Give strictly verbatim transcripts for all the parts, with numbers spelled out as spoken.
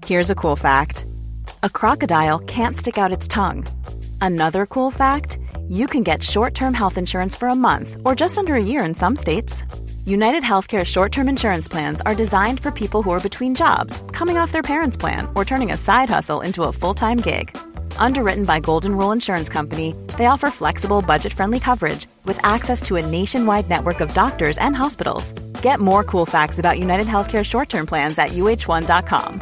Here's a cool fact. A crocodile can't stick out its tongue. Another cool fact, you can get short-term health insurance for a month or just under a year in some states. United Healthcare short-term insurance plans are designed for people who are between jobs, coming off their parents' plan, or turning a side hustle into a full-time gig. Underwritten by Golden Rule Insurance Company, they offer flexible, budget-friendly coverage with access to a nationwide network of doctors and hospitals. Get more cool facts about United Healthcare short-term plans at U H one dot com.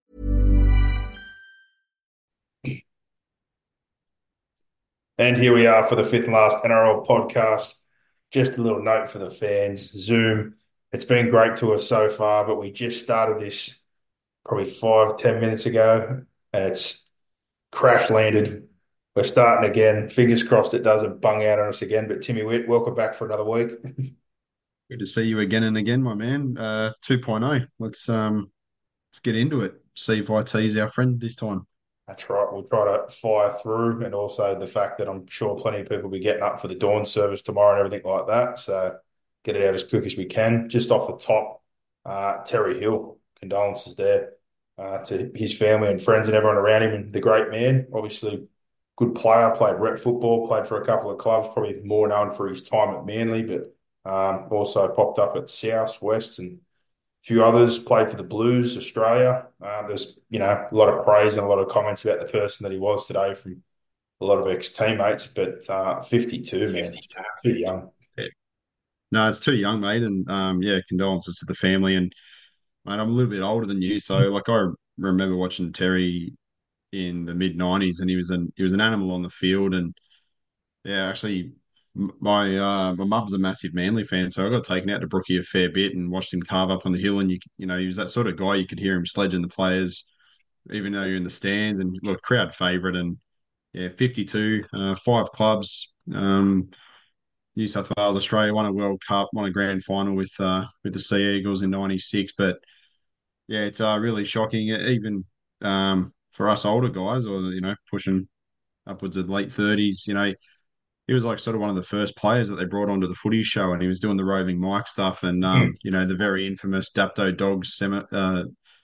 And here we are for the fifth and last N R L podcast. Just a little note for the fans. Zoom, it's been great to us so far, but we just started this probably five, ten minutes ago, and it's crash landed. We're starting again. Fingers crossed it doesn't bung out on us again. But Timmy Witt, welcome back for another week. Good to see you again and again, my man. Uh, 2.0. Let's um, let's get into it. See if I tease our friend this time. That's right. We'll try to fire through, and also the fact that I'm sure plenty of people will be getting up for the dawn service tomorrow and everything like that. So get it out as quick as we can. Just off the top, uh, Terry Hill, condolences there uh, to his family and friends and everyone around him, and the great man. Obviously, good player, played rep football, played for a couple of clubs, probably more known for his time at Manly, but um, also popped up at South, West, and few others, played for the Blues, Australia. Uh, there's, you know, a lot of praise and a lot of comments about the person that he was today from a lot of ex-teammates, but uh, fifty-two, man, fifty-two. too young. Yeah. No, it's too young, mate. And um, yeah, condolences to the family. And mate, I'm a little bit older than you, so like I remember watching Terry in the mid nineties, and he was an he was an animal on the field. And yeah, actually, m- my uh, my mum was a massive Manly fan, so I got taken out to Brookie a fair bit and watched him carve up on the hill. And you, you know, he was that sort of guy. You could hear him sledging the players, even though you're in the stands, and look, crowd favourite. And yeah, fifty-two, uh, five clubs, um, New South Wales, Australia, won a World Cup, won a grand final with uh, with the Sea Eagles in ninety-six. But yeah, it's uh, really shocking, even um, for us older guys, or you know, pushing upwards of late thirties. You know, he was like sort of one of the first players that they brought onto the footy show, and he was doing the roving mic stuff, and um, you know, the very infamous Dapto Dogs semi- uh,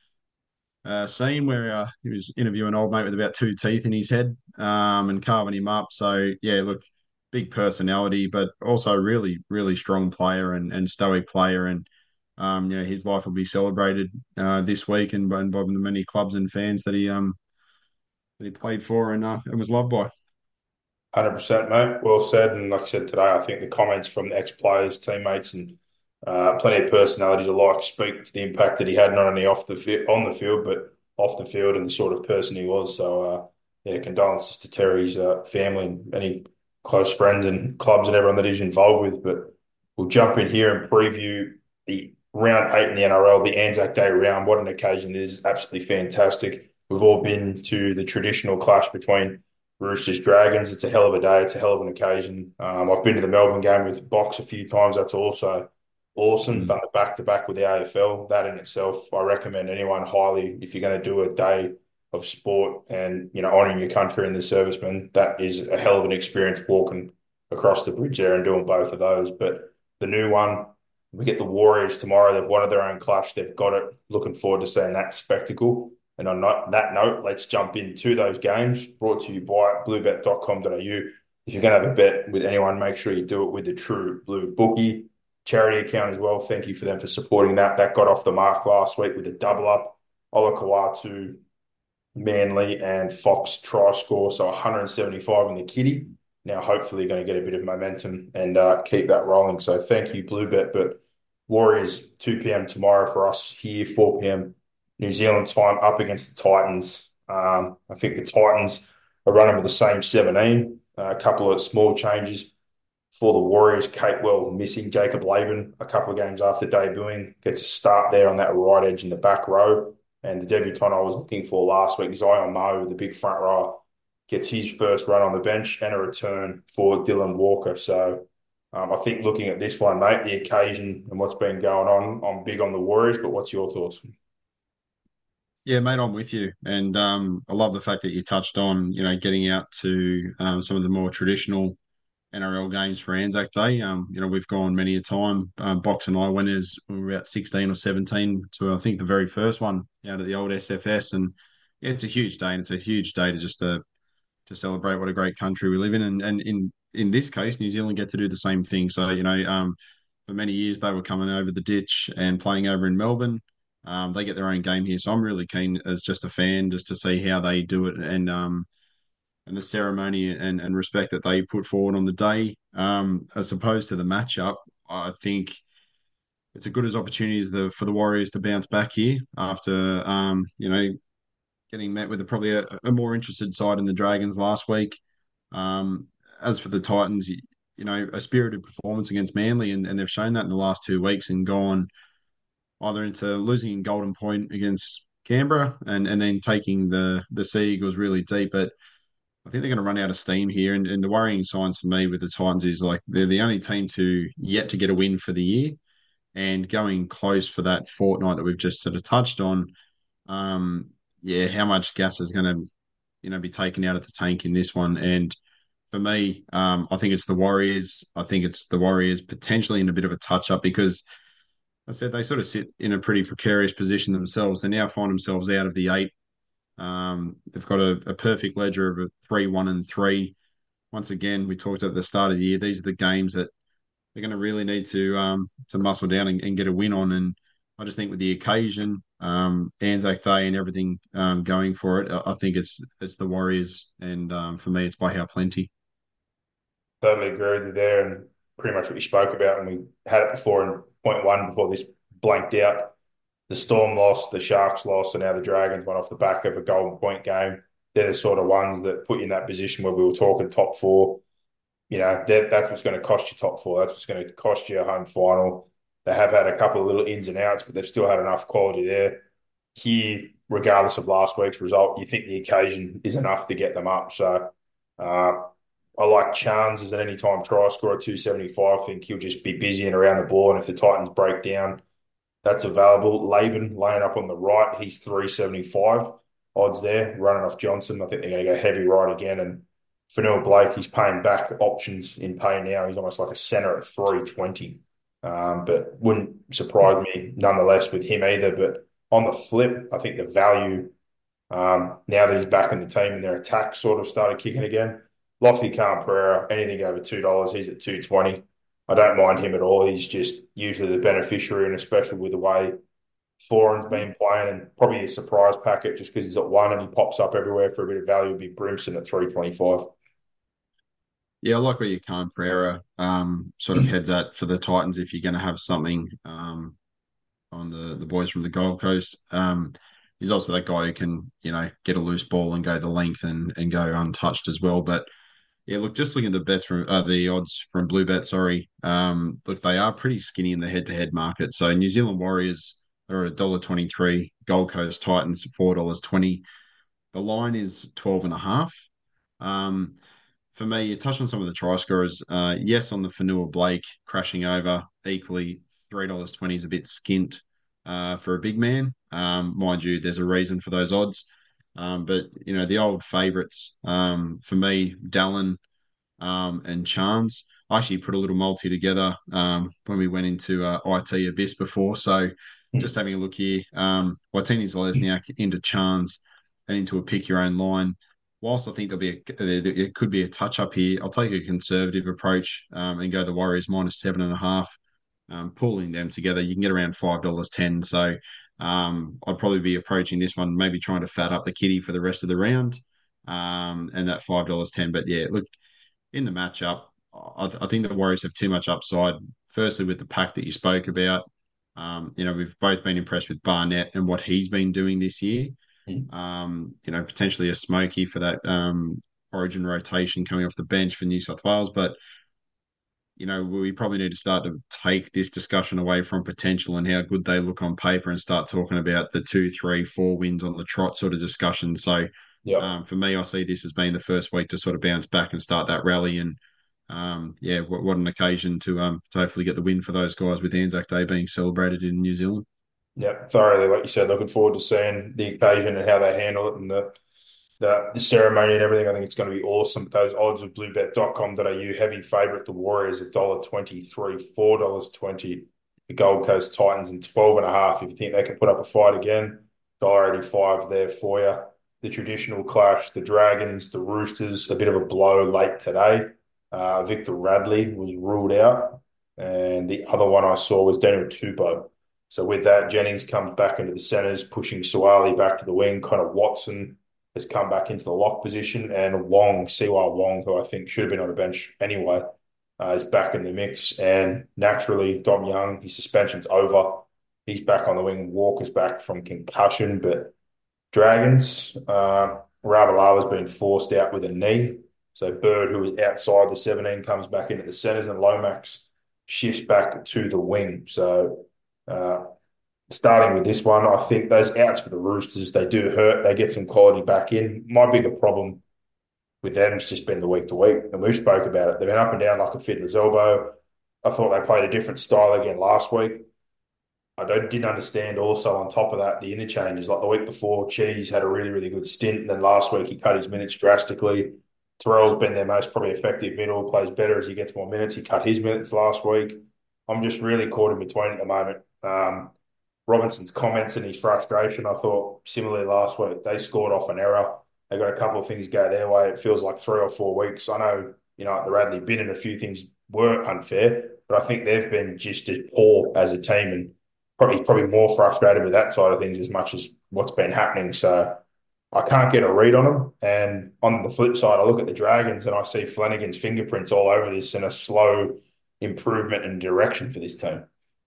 uh, scene where uh, he was interviewing an old mate with about two teeth in his head, um, and carving him up. So yeah, look, big personality, but also really, really strong player and, and stoic player. And um, you know, his life will be celebrated uh, this week, and, and by the many clubs and fans that he um that he played for and uh, and was loved by. one hundred percent, mate. Well said. And like I said today, I think the comments from the ex-players, teammates, and uh, plenty of personalities alike speak to the impact that he had not only off the fi- on the field, but off the field, and the sort of person he was. So, uh, yeah, condolences to Terry's uh, family and any close friends and clubs and everyone that he's involved with. But we'll jump in here and preview the round eight in the N R L, the Anzac Day round. What an occasion it is. Absolutely fantastic. We've all been to the traditional clash between Roosters Dragons. It's a hell of a day. It's a hell of an occasion. Um, I've been to the Melbourne game with Box a few times. That's also awesome. Mm. Done it back to back with the A F L. That in itself, I recommend anyone highly, if you're going to do a day of sport and, you know, honouring your country and the servicemen, that is a hell of an experience walking across the bridge there and doing both of those. But the new one, we get the Warriors tomorrow. They've wanted their own clash. They've got it. Looking forward to seeing that spectacle. And on that note, let's jump into those games brought to you by bluebet dot com dot a u. If you're going to have a bet with anyone, make sure you do it with the True Blue Bookie charity account as well. Thank you for them for supporting that. That got off the mark last week with a double up. Olakawatu, Manly, and Fox try score. So one hundred seventy-five in the kitty. Now, hopefully, going to get a bit of momentum and uh, keep that rolling. So thank you, Bluebet. But Warriors, two p.m. tomorrow for us here, four p.m. New Zealand time, up against the Titans. Um, I think the Titans are running with the same seventeen. Uh, a couple of small changes for the Warriors. Kate Well missing. Jacob Laban, a couple of games after debuting, gets a start there on that right edge in the back row. And the debutant I was looking for last week, Zion Mo, the big front row, gets his first run on the bench and a return for Dylan Walker. So um, I think looking at this one, mate, the occasion and what's been going on, I'm big on the Warriors, but what's your thoughts? Yeah, mate, I'm with you, and um, I love the fact that you touched on, you know, getting out to um, some of the more traditional N R L games for Anzac Day. Um, you know, we've gone many a time. Um, Box and I went as we were about sixteen or seventeen to I think the very first one out of the old S F S, and yeah, it's a huge day, and it's a huge day to just uh, to celebrate what a great country we live in, and and in in this case, New Zealand get to do the same thing. So you know, um, for many years they were coming over the ditch and playing over in Melbourne. Um, they get their own game here, so I'm really keen as just a fan just to see how they do it, and um, and the ceremony and, and respect that they put forward on the day, um, as opposed to the matchup. I think it's a good as opportunity as the for the Warriors to bounce back here after um, you know getting met with a, probably a, a more interested side in the Dragons last week. Um, as for the Titans, you, you know, a spirited performance against Manly, and, and they've shown that in the last two weeks and gone either into losing in Golden Point against Canberra and, and then taking the the Sea Eagles really deep. But I think they're going to run out of steam here. And, and the worrying signs for me with the Titans is like they're the only team to yet to get a win for the year and going close for that fortnight that we've just sort of touched on. Um, yeah, how much gas is going to, you know, be taken out of the tank in this one? And for me, um, I think it's the Warriors. I think it's the Warriors potentially in a bit of a touch up because I said they sort of sit in a pretty precarious position themselves. They now find themselves out of the eight. Um, they've got a, a perfect ledger of a three, one, and three. Once again, we talked at the start of the year. These are the games that they're going to really need to um, to muscle down and, and get a win on. And I just think with the occasion, um, Anzac Day, and everything um, going for it, I, I think it's it's the Warriors. And um, for me, it's by how plenty. Totally agree with you there, and pretty much what you spoke about. And we had it before in point one before this blanked out. The Storm lost, the Sharks lost, and now the Dragons went off the back of a Golden Point game. They're the sort of ones that put you in that position where we were talking top four. You know, that, that's what's going to cost you top four. That's what's going to cost you a home final. They have had a couple of little ins and outs, but they've still had enough quality there. Here, regardless of last week's result, you think the occasion is enough to get them up. So uh, I like Chance as an anytime try scorer, two seventy-five. I think he'll just be busy and around the ball. And if the Titans break down, that's available. Laban laying up on the right, he's three seventy-five odds there, running off Johnson. I think they're going to go heavy right again. And Fanua Blake, he's paying back options in pay now. He's almost like a centre at three twenty. Um, but wouldn't surprise me nonetheless with him either. But on the flip, I think the value, um, now that he's back in the team and their attack sort of started kicking again, Lofty Khan Pereira, anything over two dollars, he's at two twenty. I don't mind him at all. He's just usually the beneficiary, and especially with the way Foran's been playing, and probably a surprise packet just because he's at one and he pops up everywhere for a bit of value would be Brimson at three twenty-five. Yeah, I like where you can Pereira um, sort of heads at for the Titans if you're going to have something um, on the, the boys from the Gold Coast. Um, he's also that guy who can, you know, get a loose ball and go the length and, and go untouched as well. But yeah, look, just looking at the bets from uh, the odds from Bluebet, sorry. Um, look, they are pretty skinny in the head-to-head market. So New Zealand Warriors are one dollar twenty-three, Gold Coast Titans four dollars twenty. The line is twelve and a half. Um, for me, you touched on some of the try scorers. Uh, yes, on the Fanua Blake crashing over, equally three dollars twenty is a bit skint uh, for a big man. Um, mind you, there's a reason for those odds. Um, but, you know, the old favourites um, for me, Dallin um, and Chance. I actually put a little multi together um, when we went into uh, I T Abyss before. So just having a look here, um, Watini Zalesniak into Chance and into a pick your own line. Whilst I think there'll be a, it could be a touch up here, I'll take a conservative approach um, and go the Warriors minus seven and a half. Um, pulling them together, you can get around five dollars ten. So um, I'd probably be approaching this one, maybe trying to fat up the kitty for the rest of the round, um, and that five dollars ten. But yeah, look, in the matchup, I, I think the Warriors have too much upside. Firstly, with the pack that you spoke about, um, you know, we've both been impressed with Barnett and what he's been doing this year. Mm. Um, you know, potentially a smoky for that um, origin rotation coming off the bench for New South Wales. But, you know, we probably need to start to take this discussion away from potential and how good they look on paper and start talking about the two, three, four wins on the trot sort of discussion. So Yep. um, for me, I see this as being the first week to sort of bounce back and start that rally. And um, yeah, what, what an occasion to um, to hopefully get the win for those guys with Anzac Day being celebrated in New Zealand. Yep. Thoroughly, like you said, looking forward to seeing the occasion and how they handle it and the the, the ceremony and everything. I think it's going to be awesome. Those odds of bluebet dot com dot a u, heavy favourite, the Warriors, one dollar twenty-three, four dollars twenty, the Gold Coast Titans, and twelve and a half. If you think they can put up a fight again, one dollar eighty-five there for you. The traditional clash, the Dragons, the Roosters, a bit of a blow late today. Uh, Victor Radley was ruled out. And the other one I saw was Daniel Tupou. So with that, Jennings comes back into the centres, pushing Suwali back to the wing. Connor Watson has come back into the lock position, and Wong, Siwa Wong, who I think should have been on the bench anyway, uh, is back in the mix. And naturally, Dom Young, his suspension's over. He's back on the wing. Walker's back from concussion, but Dragons, uh, Ravalawa's been forced out with a knee. So Bird, who was outside the seventeen, comes back into the centres, and Lomax shifts back to the wing. So uh, starting with this one, I think those outs for the Roosters, they do hurt. They get some quality back in. My bigger problem with them has just been the week to week, and we've spoke about it. They've been up and down like a fiddler's elbow. I thought they played a different style again last week. I don't, didn't understand also on top of that the interchanges. Like the week before, Cheese had a really, really good stint, and then last week he cut his minutes drastically. Terrell's been their most probably effective middle, plays better as he gets more minutes. He cut his minutes last week. I'm just really caught in between at the moment. Um, Robinson's comments and his frustration, I thought similarly last week, they scored off an error. They got a couple of things go their way. It feels like three or four weeks. I know, you know, the Radley bin and a few things were unfair, but I think they've been just as poor as a team, and probably probably more frustrated with that side of things as much as what's been happening. So I can't get a read on them. And on the flip side, I look at the Dragons and I see Flanagan's fingerprints all over this and a slow improvement in direction for this team.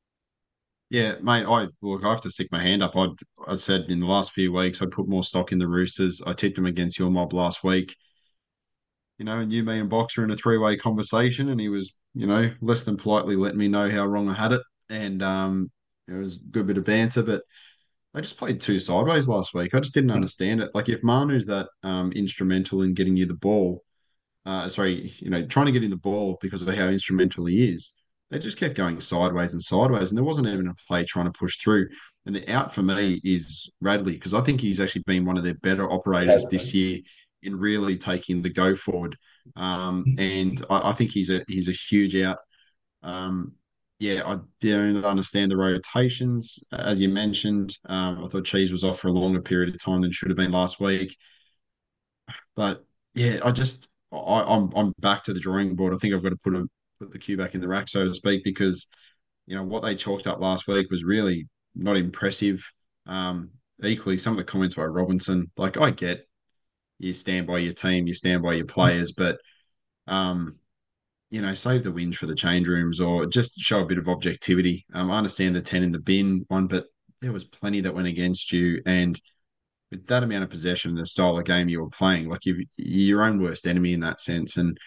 Yeah, mate, I look, I have to stick my hand up. I'd, I said in the last few weeks, I'd put more stock in the Roosters. I tipped them against your mob last week. You know, and you, me, and Boxer in a three-way conversation, and he was, you know, less than politely letting me know how wrong I had it. And um, it was a good bit of banter, but they just played two sideways last week. I just didn't understand it. Like if Manu's that um, instrumental in getting you the ball, uh, sorry, you know, trying to get in the ball because of how instrumental he is, they just kept going sideways and sideways, and there wasn't even a play trying to push through. And the out for me is Radley because I think he's actually been one of their better operators this year in really taking the go forward. Um, and I, I think he's a he's a huge out. Um, yeah, I don't understand the rotations. As you mentioned, um, I thought Cheese was off for a longer period of time than should have been last week. But yeah, I just I, I'm I'm back to the drawing board. I think I've got to put a, put the cue back in the rack, so to speak, because you know what they chalked up last week was really not impressive. Um, equally, some of the comments by Robinson, like I get you stand by your team, you stand by your players, but um, you know, save the wins for the change rooms or just show a bit of objectivity. Um, I understand the ten in the bin one, but there was plenty that went against you, and with that amount of possession and the style of game you were playing, like you you're your own worst enemy in that sense. And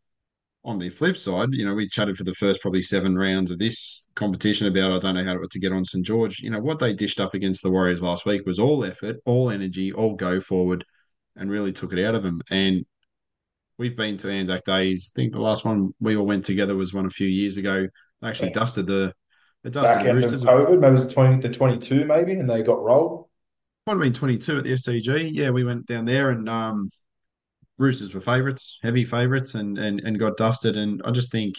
on the flip side, you know, we chatted for the first probably seven rounds of this competition about I don't know how to get on St George. You know, what they dished up against the Warriors last week was all effort, all energy, all go forward, and really took it out of them. And we've been to Anzac Days. I think the last one we all went together was one a few years ago. They actually dusted the they dusted Back the end of Roosters. COVID, maybe it was the twenty, the twenty-two maybe, and they got rolled. Might have been twenty-two at the S C G. Yeah, we went down there and um, Roosters were favourites, heavy favourites, and and and got dusted. And I just think,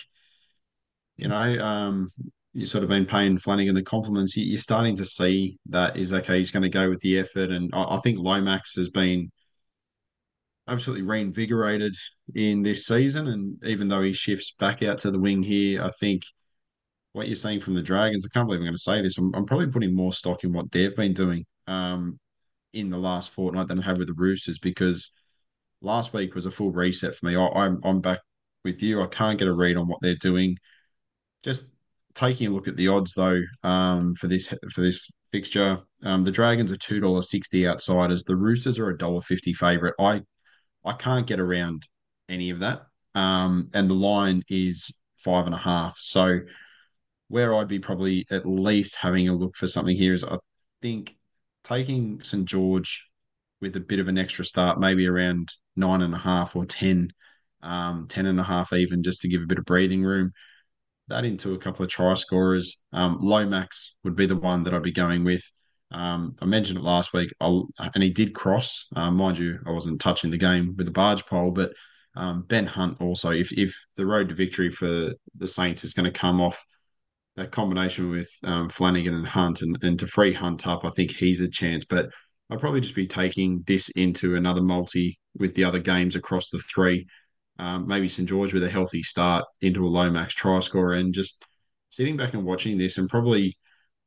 you know, um, you sort of been paying Flanagan the compliments. You- You're starting to see that is okay. He's going to go with the effort, and I, I think Lomax has been absolutely reinvigorated in this season. And even though he shifts back out to the wing here, I think what you're saying from the Dragons, I can't believe I'm going to say this. I'm, I'm probably putting more stock in what they've been doing um, in the last fortnight than I have with the Roosters because last week was a full reset for me. I, I'm I'm back with you. I can't get a read on what they're doing. Just taking a look at the odds though um, for this for this fixture, um, the Dragons are two dollars sixty outsiders. The Roosters are a dollar fifty favorite. I I can't get around any of that. Um, and the line is five and a half. So where I'd be probably at least having a look for something here is I think taking St George with a bit of an extra start, maybe around nine and a half or ten, um, ten and a half even, just to give a bit of breathing room. That into a couple of try scorers. Um, Lomax would be the one that I'd be going with. Um, I mentioned it last week, I'll, and he did cross. Um, mind you, I wasn't touching the game with the barge pole, but um, Ben Hunt also. If if the road to victory for the Saints is going to come off that combination with um, Flanagan and Hunt, and, and to free Hunt up, I think he's a chance. But I'll probably just be taking this into another multi with the other games across the three. Um, maybe St George with a healthy start into a low max try score, and just sitting back and watching this, and probably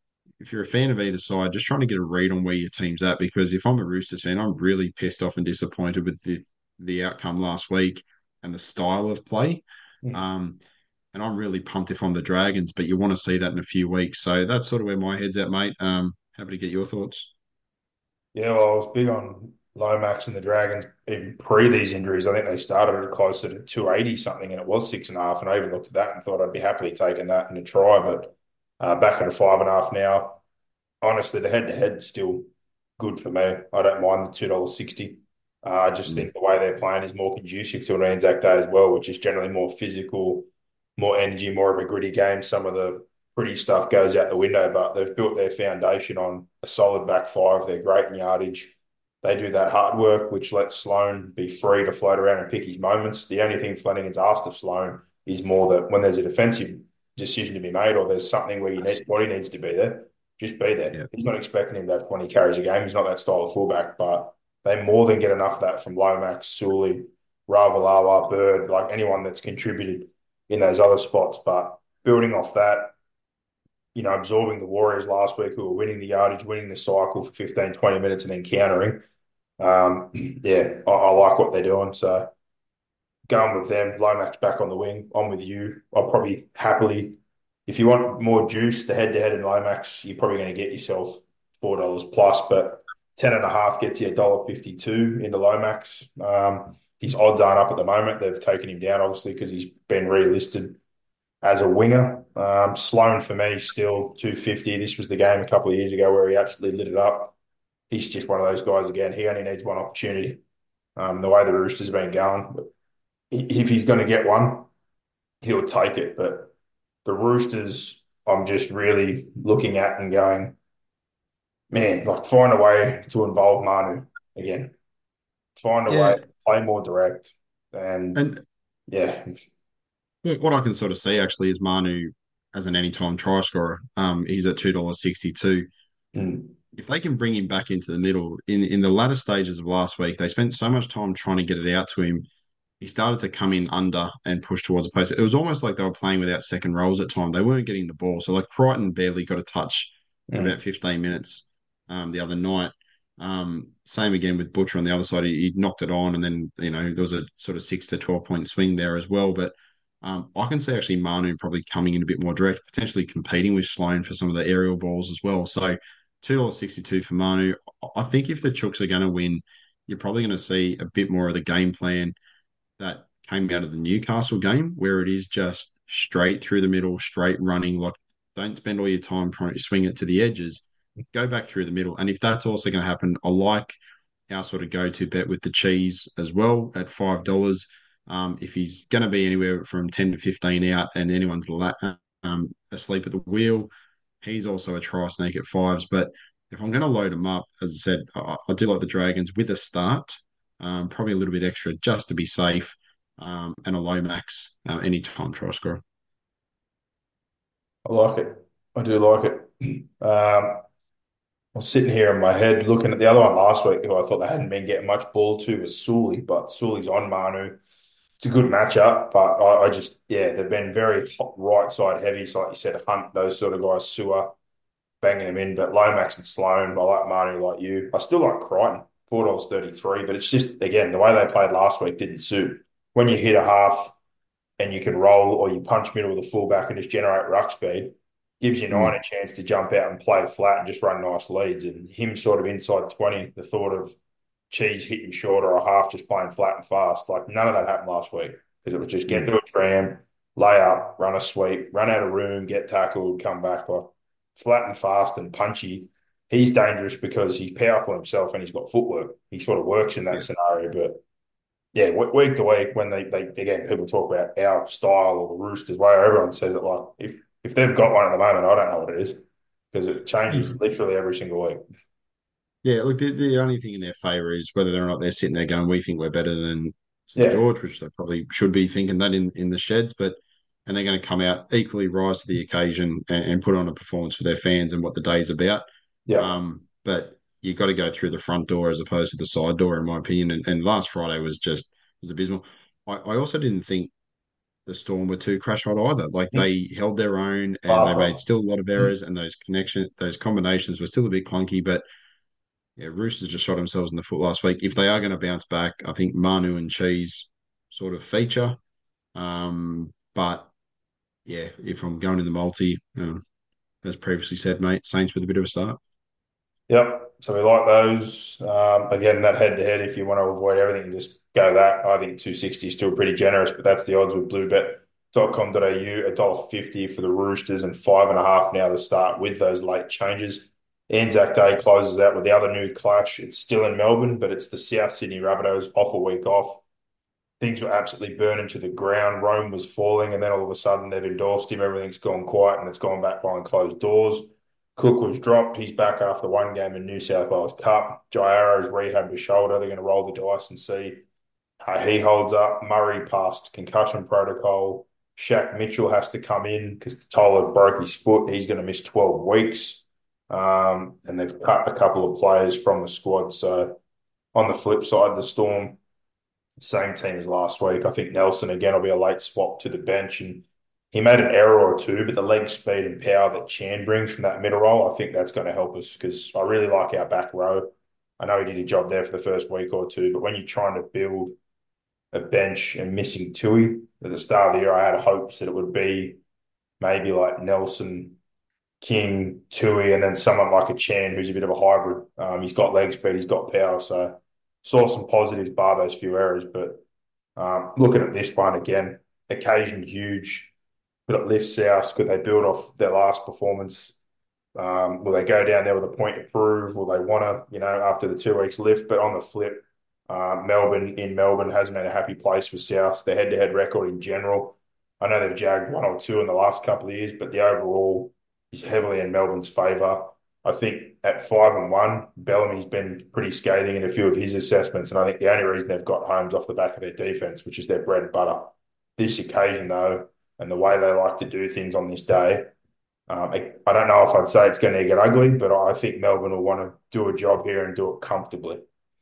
if you're a fan of either side, just trying to get a read on where your team's at. Because if I'm a Roosters fan, I'm really pissed off and disappointed with the the outcome last week and the style of play. Mm. Um, and I'm really pumped if I'm the Dragons, but you want to see that in a few weeks. So that's sort of where my head's at, mate. Um, happy to get your thoughts. Yeah, well, I was big on Lomax and the Dragons even pre these injuries. I think they started at closer to two eighty something, and it was six and a half. And I even looked at that and thought I'd be happily taking that in a try, but uh, back at a five and a half now. Honestly, the head to head is still good for me. I don't mind the two dollars sixty. Uh, I just Mm. think the way they're playing is more conducive to an Anzac Day as well, which is generally more physical, more energy, more of a gritty game. Some of the pretty stuff goes out the window, but they've built their foundation on a solid back five. They're great in yardage. They do that hard work, which lets Sloan be free to float around and pick his moments. The only thing Flanagan's asked of Sloan is more that when there's a defensive decision to be made or there's something where you need, body needs to be there, just be there. Yeah. He's not expecting him to have twenty carries a game. He's not that style of fullback, but they more than get enough of that from Lomax, Sully, Ravalawa, Bird, like anyone that's contributed in those other spots. But building off that, you know, absorbing the Warriors last week who were winning the yardage, winning the cycle for fifteen, twenty minutes and then countering. Um, yeah, I, I like what they're doing. So going with them, Lomax back on the wing. I'm with you. I'll probably happily, if you want more juice, the head to head in Lomax, you're probably going to get yourself four dollars plus, but ten and a half gets you a dollar fifty two into Lomax. Um, his odds aren't up at the moment. They've taken him down obviously because he's been relisted as a winger. Um, Sloan for me still two fifty. This was the game a couple of years ago where he absolutely lit it up. He's just one of those guys again. He only needs one opportunity. Um, the way the Roosters have been going, if he's going to get one, he'll take it. But the Roosters, I'm just really looking at and going, man, like find a way to involve Manu again. Find a way Yeah. to play more direct. And And yeah, look, what I can sort of see actually is Manu as an anytime try scorer. Um, he's at two dollars sixty-two. mm, If they can bring him back into the middle, in in the latter stages of last week, they spent so much time trying to get it out to him. He started to come in under and push towards the post. It was almost like they were playing without second roles at time. They weren't getting the ball. So like Crichton barely got a touch for mm, about fifteen minutes um, the other night. Um, same again with Butcher on the other side. He, he knocked it on, and then you know there was a sort of six to twelve point swing there as well. But um, I can see actually Manu probably coming in a bit more direct, potentially competing with Sloan for some of the aerial balls as well. So two dollars sixty two for Manu. I think if the Chooks are going to win, you're probably going to see a bit more of the game plan that came out of the Newcastle game, where it is just straight through the middle, straight running. Like, don't spend all your time trying to swing it to the edges. Go back through the middle. And if that's also going to happen, I like our sort of go to bet with the cheese as well at five dollars. Um, if he's going to be anywhere from ten to fifteen out and anyone's la- um, asleep at the wheel, he's also a try snake at fives. But if I'm going to load him up, as I said, I, I do like the Dragons with a start, um, probably a little bit extra just to be safe, um, and a low max uh, anytime try score. I like it. I do like it. Um, I was sitting here in my head looking at the other one last week who I thought they hadn't been getting much ball to was Sully, but Sully's on Manu. It's a good matchup, but I, I just, yeah, they've been very hot, right side heavy. So, like you said, Hunt, those sort of guys, Sewer, banging them in. But Lomax and Sloan, I like Manu like you. I still like Crichton, four dollars thirty-three, but it's just, again, the way they played last week didn't suit. When you hit a half and you can roll or you punch middle with a fullback and just generate ruck speed, gives you nine Mm, a chance to jump out and play flat and just run nice leads. And him sort of inside twenty, the thought of Cheese hitting short or a half just playing flat and fast, like none of that happened last week because it was just get mm. to a tram, lay up, run a sweep, run out of room, get tackled, come back. Like flat and fast and punchy. He's dangerous because he's powerful himself and he's got footwork. He sort of works in that Yeah. scenario. But yeah, week to week, when they, they again, people talk about our style or the Roosters way, everyone says it like if if they've got one at the moment, I don't know what it is. because it changes literally every single week. Yeah, look, the, the only thing in their favour is whether or not they're sitting there going, we think we're better than St Yeah, George, which they probably should be thinking that in, in the sheds, but and they're going to come out equally, rise to the occasion and, and put on a performance for their fans and what the day's about. yeah, Um, but you've got to go through the front door as opposed to the side door, in my opinion. And, and last Friday was just was abysmal. I, I also didn't think the Storm were too crash hot either. Like Mm. they held their own and Far they made from. still a lot of Mm. errors, and those connection those combinations were still a bit clunky, but yeah, Roosters just shot themselves in the foot last week. If they are going to bounce back, I think Manu and Cheese sort of feature. Um, but yeah, if I'm going in the multi, um, as previously said, mate, Saints with a bit of a start. Yep. So we like those. Um, again, that head to head, if you want to avoid everything, just go that. I think two sixty is still pretty generous, but that's the odds with bluebet dot com dot a u, one dollar fifty for the Roosters and five and a half now to start with those late changes. Anzac Day closes out with the other new clash. It's still in Melbourne, but it's the South Sydney Rabbitohs off a week off. Things were absolutely burning to the ground. Rome was falling, and then all of a sudden they've endorsed him. Everything's gone quiet, and it's gone back behind closed doors. Cook was dropped. He's back after one game in New South Wales Cup. Jaira's rehabbed his shoulder. They're going to roll the dice and see how he holds up. Murray passed concussion protocol. Shaq Mitchell has to come in because Tola broke his foot. He's going to miss twelve weeks. Um, and they've cut a couple of players from the squad. So on the flip side, the Storm, same team as last week. I think Nelson again will be a late swap to the bench, and he made an error or two, but the leg speed and power that Chan brings from that middle role, I think that's going to help us because I really like our back row. I know he did a job there for the first week or two, but when you're trying to build a bench and missing Tui at the start of the year, I had hopes that it would be maybe like Nelson, King, Tui, and then someone like a Chan who's a bit of a hybrid. Um, he's got leg speed, he's got power, so saw some positives bar those few errors, but um, looking at this one again, occasion huge, but it lifts South. Could they build off their last performance? Um, will they go down there with a point to prove? Will they want to, you know, after the two weeks lift? But on the flip, uh, Melbourne in Melbourne hasn't been a happy place for South. Their head-to-head record in general, I know they've jagged one or two in the last couple of years, but the overall is heavily in Melbourne's favour. I think at five and one, Bellamy's been pretty scathing in a few of his assessments, and I think the only reason they've got homes off the back of their defence, which is their bread and butter. This occasion, though, and the way they like to do things on this day, um, I, I don't know if I'd say it's going to get ugly, but I think Melbourne will want to do a job here and do it comfortably.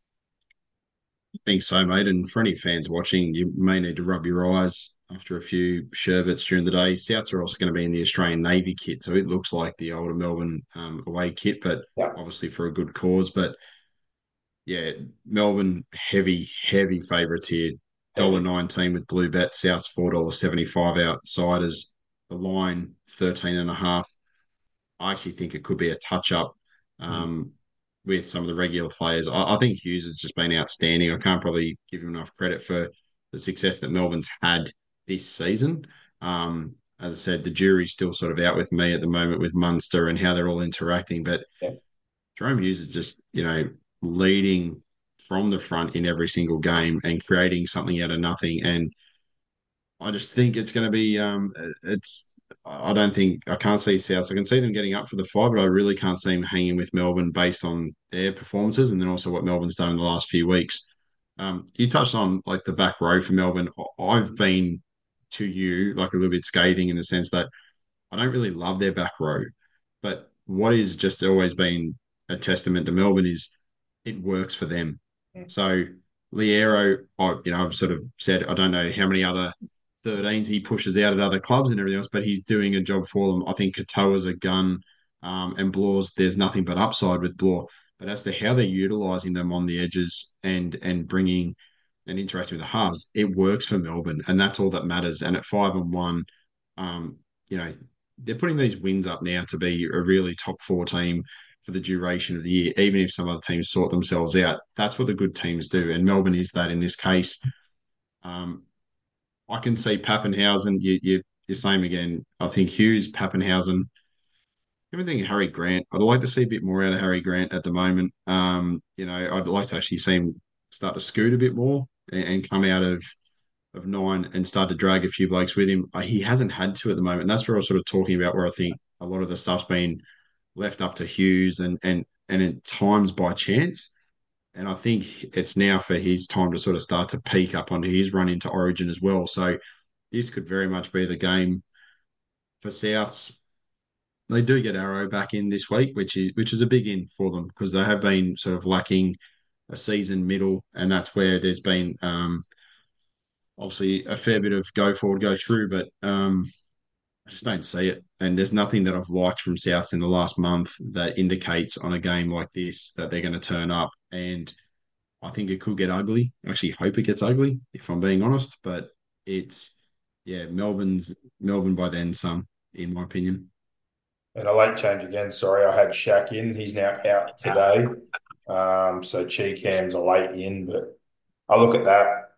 I think so, mate. And for any fans watching, you may need to rub your eyes after a few sherbets during the day. Souths are also going to be in the Australian Navy kit, so it looks like the older Melbourne um, away kit, but Yeah. obviously for a good cause. But yeah, Melbourne heavy, heavy favourites here. Heavy. one dollar nineteen with Blue Bet, South's four dollars seventy-five outsiders. The line thirteen and a half. I actually think it could be a touch up Mm. um, with some of the regular players. I, I think Hughes has just been outstanding. I can't probably give him enough credit for the success that Melbourne's had this season. Um, as I said, the jury's still sort of out with me at the moment with Munster and how they're all interacting. But Yeah. Jerome Hughes is just, you know, leading from the front in every single game and creating something out of nothing. And I just think it's going to be, um, it's, I don't think, I can't see South. I can see them getting up for the fight, but I really can't see them hanging with Melbourne based on their performances and then also what Melbourne's done in the last few weeks. Um, you touched on like the back row for Melbourne. I- I've been to you like a little bit scathing in the sense that I don't really love their back row, but what is just always been a testament to Melbourne is it works for them. Mm. So Liero, I, you know, I've sort of said I don't know how many other thirteens he pushes out at other clubs and everything else, but he's doing a job for them. I think Katoa's a gun, um, and Blaw's there's nothing but upside with Blaw. But as to how they're utilising them on the edges and and bringing and interacting with the halves, it works for Melbourne, and that's all that matters. And at five and one, um, you know, they're putting these wins up now to be a really top four team for the duration of the year, even if some other teams sort themselves out. That's what the good teams do, and Melbourne is that in this case. Um, I can see Pappenhausen. You, you, you're same again. I think Hughes, Pappenhausen. Even think Harry Grant. I'd like to see a bit more out of Harry Grant at the moment. Um, you know, I'd like to actually see him start to scoot a bit more and, and come out of of nine and start to drag a few blokes with him. Uh, He hasn't had to at the moment. And that's where I was sort of talking about where I think a lot of the stuff's been left up to Hughes and and and at times by chance. And I think it's now for his time to sort of start to peak up onto his run into Origin as well. So this could very much be the game for Souths. They do get Arrow back in this week, which is which is a big in for them because they have been sort of lacking a season middle, and that's where there's been um, obviously a fair bit of go forward, go through, but um, I just don't see it. And there's nothing that I've liked from Souths in the last month that indicates on a game like this that they're going to turn up. And I think it could get ugly. I actually hope it gets ugly, if I'm being honest. But it's yeah, Melbourne's Melbourne by then some, in my opinion. And a late change again. Sorry, I had Shaq in. He's now out today. Um, so Cheekham's a late in, but I look at that.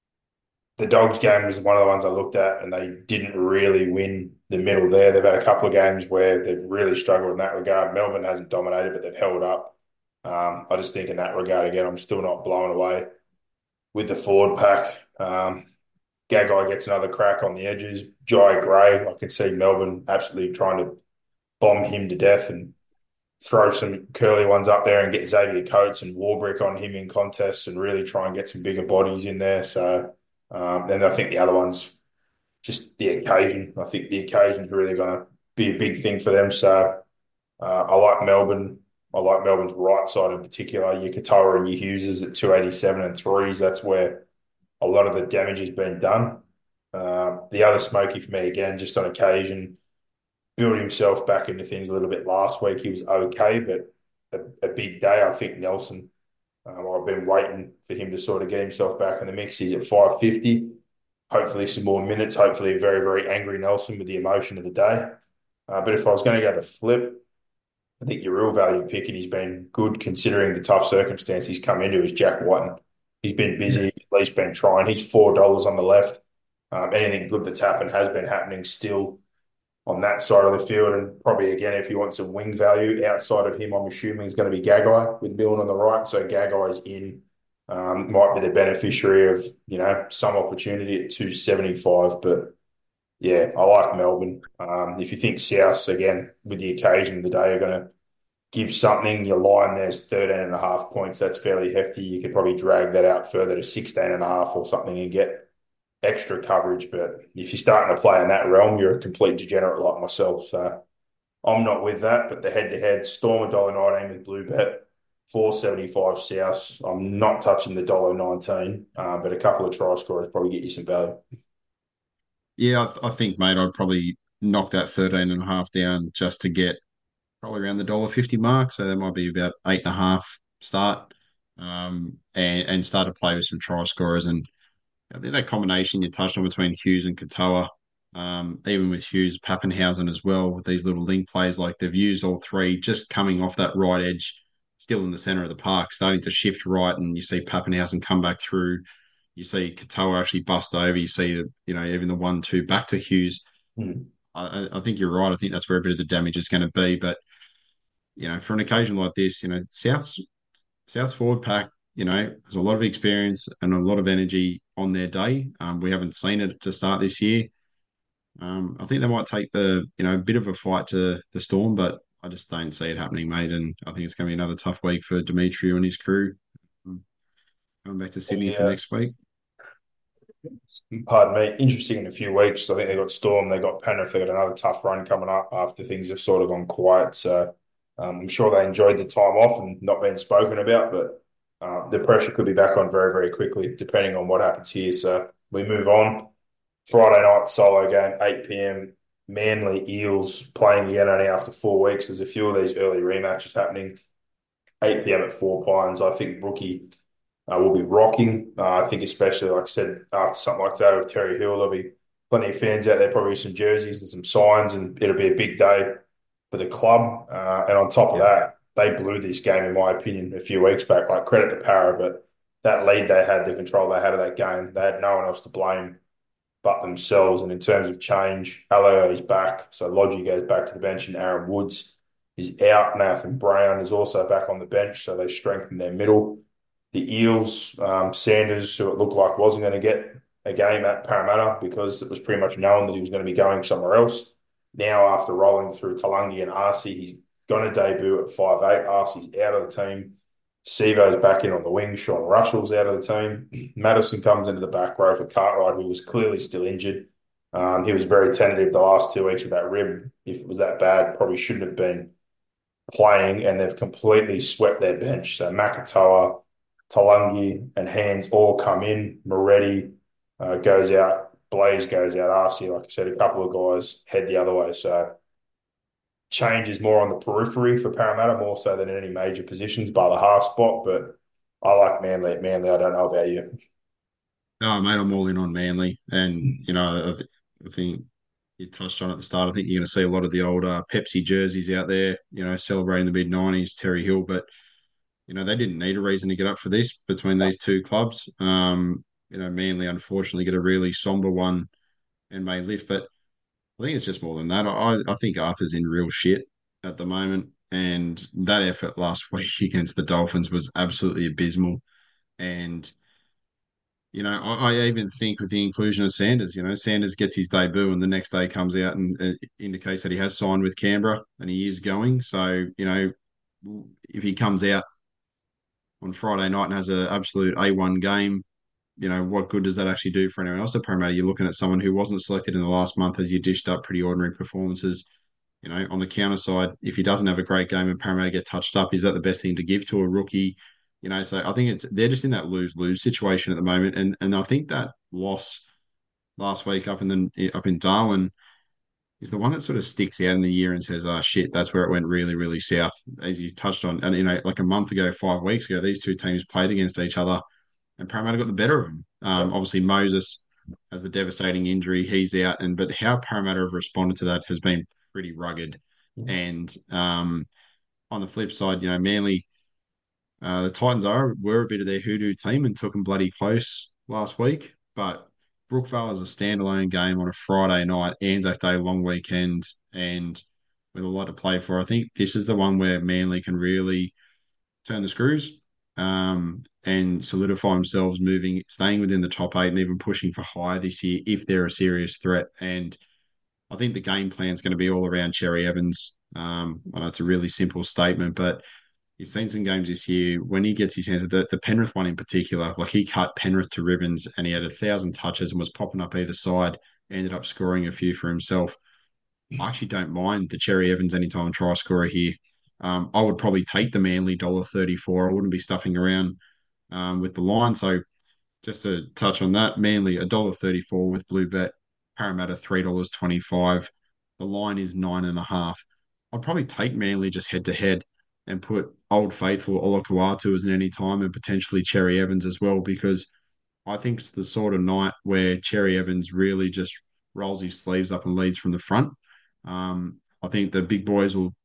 The Dogs game was one of the ones I looked at, and they didn't really win the middle there. They've had a couple of games where they've really struggled in that regard. Melbourne hasn't dominated, but they've held up. Um, I just think in that regard, again, I'm still not blown away with the forward pack. Um, Gagai gets another crack on the edges. Jai Gray, I can see Melbourne absolutely trying to bomb him to death and throw some curly ones up there and get Xavier Coates and Warbrick on him in contests and really try and get some bigger bodies in there. So, um, and I think the other one's just the occasion. I think the occasion's really going to be a big thing for them. So, uh, I like Melbourne. I like Melbourne's right side in particular. Your Katoa and your Hughes at two eighty-seven and threes. That's where a lot of the damage has been done. Uh, the other smoky for me, again, just on occasion, built himself back into things a little bit last week. He was okay, but a, a big day. I think Nelson, um, I've been waiting for him to sort of get himself back in the mix. He's at five fifty. Hopefully some more minutes. Hopefully a very, very angry Nelson with the emotion of the day. Uh, but if I was going to go the flip, I think your real value pick, and he's been good considering the tough circumstance he's come into, is Jack Whiten. He's been busy, at least been trying. He's four dollars on the left. Um, anything good that's happened has been happening still on that side of the field. And probably, again, if you want some wing value outside of him, I'm assuming he's going to be Gagai with Milne on the right. So Gagai's in, um, might be the beneficiary of, you know, some opportunity at two seventy-five. But yeah, I like Melbourne. Um, if you think South, again, with the occasion of the day, are going to give something, your line there's thirteen and a half points. That's fairly hefty. You could probably drag that out further to sixteen and a half or something and get extra coverage. But if you're starting to play in that realm, you're a complete degenerate like myself. So I'm not with that. But the head-to-head, Storm one dollar nineteen with Blue Bet, four seventy-five South. I'm not touching the one dollar nineteen, uh, but a couple of try scorers probably get you some value. Yeah, I, th- I think, mate, I'd probably knock that thirteen and a half down just to get probably around the one dollar fifty mark. So that might be about eight and a half start, um, and and start to play with some try scorers. And I think that combination you touched on between Hughes and Katoa, um, even with Hughes, Pappenhausen as well, with these little link plays, like they've used all three just coming off that right edge, still in the center of the park, starting to shift right, and you see Pappenhausen come back through. You see Katoa actually bust over. You see, you know, even the one two back to Hughes. Hmm. I, I think you're right. I think that's where a bit of the damage is going to be. But you know, for an occasion like this, you know, South's South's forward pack, you know, has a lot of experience and a lot of energy on their day. Um, we haven't seen it to start this year. Um, I think they might take the, you know, a bit of a fight to the Storm, but I just don't see it happening, mate. And I think it's going to be another tough week for Dimitri and his crew. Um, Coming back to Sydney for Yeah. next week. Pardon me, interesting in a few weeks. I think they got Storm, they got Penrith, they got another tough run coming up after things have sort of gone quiet. So um, I'm sure they enjoyed the time off and not being spoken about, but uh, the pressure could be back on very, very quickly, depending on what happens here. So we move on. Friday night solo game, eight p.m. Manly Eels playing again only after four weeks. There's a few of these early rematches happening. eight p.m. at Four Pines. I think Brookie uh, will be rocking. Uh, I think especially, like I said, after something like that with Terry Hill, there'll be plenty of fans out there, probably some jerseys and some signs, and it'll be a big day for the club. Uh, and on top of that, they blew this game, in my opinion, a few weeks back. Like, credit to Para, but that lead they had, the control they had of that game, they had no one else to blame but themselves. And in terms of change, Alio is back. So Logie goes back to the bench and Aaron Woods is out. Nathan Brown is also back on the bench. So they strengthen their middle. The Eels, um, Sanders, who it looked like wasn't going to get a game at Parramatta because it was pretty much known that he was going to be going somewhere else. Now, after rolling through Talangi and Arcee, he's going to debut at five eight. Arcee's out of the team. Sivo's back in on the wing. Sean Russell's out of the team. Madison comes into the back row for Cartwright, who was clearly still injured. Um, he was very tentative the last two weeks with that rib. If it was that bad, probably shouldn't have been playing, and they've completely swept their bench. So Makatoa, Talangi, and Hands all come in. Moretti uh, goes out. Blaze goes out. Arcee, like I said, a couple of guys head the other way. So change is more on the periphery for Parramatta, more so than in any major positions, by the half spot. But I like Manly at Manly. I don't know about you. Oh, mate, I'm all in on Manly. And, you know, I, th- I think you touched on at the start. I think you're going to see a lot of the old uh, Pepsi jerseys out there, you know, celebrating the mid nineties, Terry Hill. But, you know, they didn't need a reason to get up for this between these two clubs. Um, you know, Manly, unfortunately, get a really somber one and may lift. But I think it's just more than that. I, I think Arthur's in real shit at the moment. And that effort last week against the Dolphins was absolutely abysmal. And, you know, I, I even think with the inclusion of Sanders, you know, Sanders gets his debut and the next day comes out and uh, indicates that he has signed with Canberra and he is going. So, you know, if he comes out on Friday night and has an absolute A one game, you know, what good does that actually do for anyone else at Parramatta? You're looking at someone who wasn't selected in the last month as you dished up pretty ordinary performances. You know, on the counter side, if he doesn't have a great game and Parramatta get touched up, is that the best thing to give to a rookie? You know, so I think it's they're just in that lose lose situation at the moment, and and I think that loss last week up in the up in Darwin is the one that sort of sticks out in the year and says, "Oh shit, that's where it went really really south." As you touched on, and you know, like a month ago, five weeks ago, these two teams played against each other, and Parramatta got the better of them. Um, Yep. obviously Moses has the devastating injury; he's out, and but how Parramatta have responded to that has been pretty rugged. And um, on the flip side, you know, Manly, uh, the Titans are were a bit of their hoodoo team and took them bloody close last week. But Brookvale is a standalone game on a Friday night, Anzac Day, long weekend, and with a lot to play for. I think this is the one where Manly can really turn the screws um, and solidify themselves moving, staying within the top eight and even pushing for higher this year if they're a serious threat. And I think the game plan is going to be all around Cherry Evans. Um, I know it's a really simple statement, but you've seen some games this year when he gets his hands, the, the Penrith one in particular, like he cut Penrith to ribbons and he had a thousand touches and was popping up either side, ended up scoring a few for himself. I actually don't mind the Cherry Evans anytime try scorer here. Um, I would probably take the Manly one dollar thirty-four. I wouldn't be stuffing around um, with the line. So just to touch on that, Manly one dollar thirty-four with Blue Bet, Parramatta three dollars twenty-five. The line is nine and a half. I'd probably take Manly just head to head and put Old Faithful Olakuatu as an any time and potentially Cherry Evans as well because I think it's the sort of night where Cherry Evans really just rolls his sleeves up and leads from the front. Um, I think the big boys will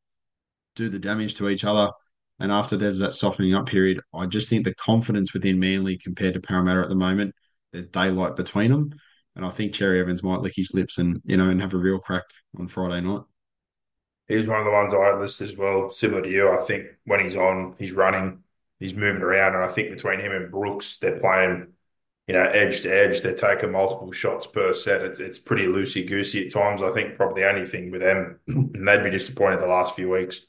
do the damage to each other. And after there's that softening up period, I just think the confidence within Manly compared to Parramatta at the moment, there's daylight between them. And I think Cherry Evans might lick his lips and, you know, and have a real crack on Friday night. He's one of the ones I had listed as well, similar to you. I think when he's on, he's running, he's moving around, and I think between him and Brooks, they're playing, you know, edge to edge. They're taking multiple shots per set. It's, it's pretty loosey goosey at times. I think probably the only thing with them, and they'd be disappointed the last few weeks,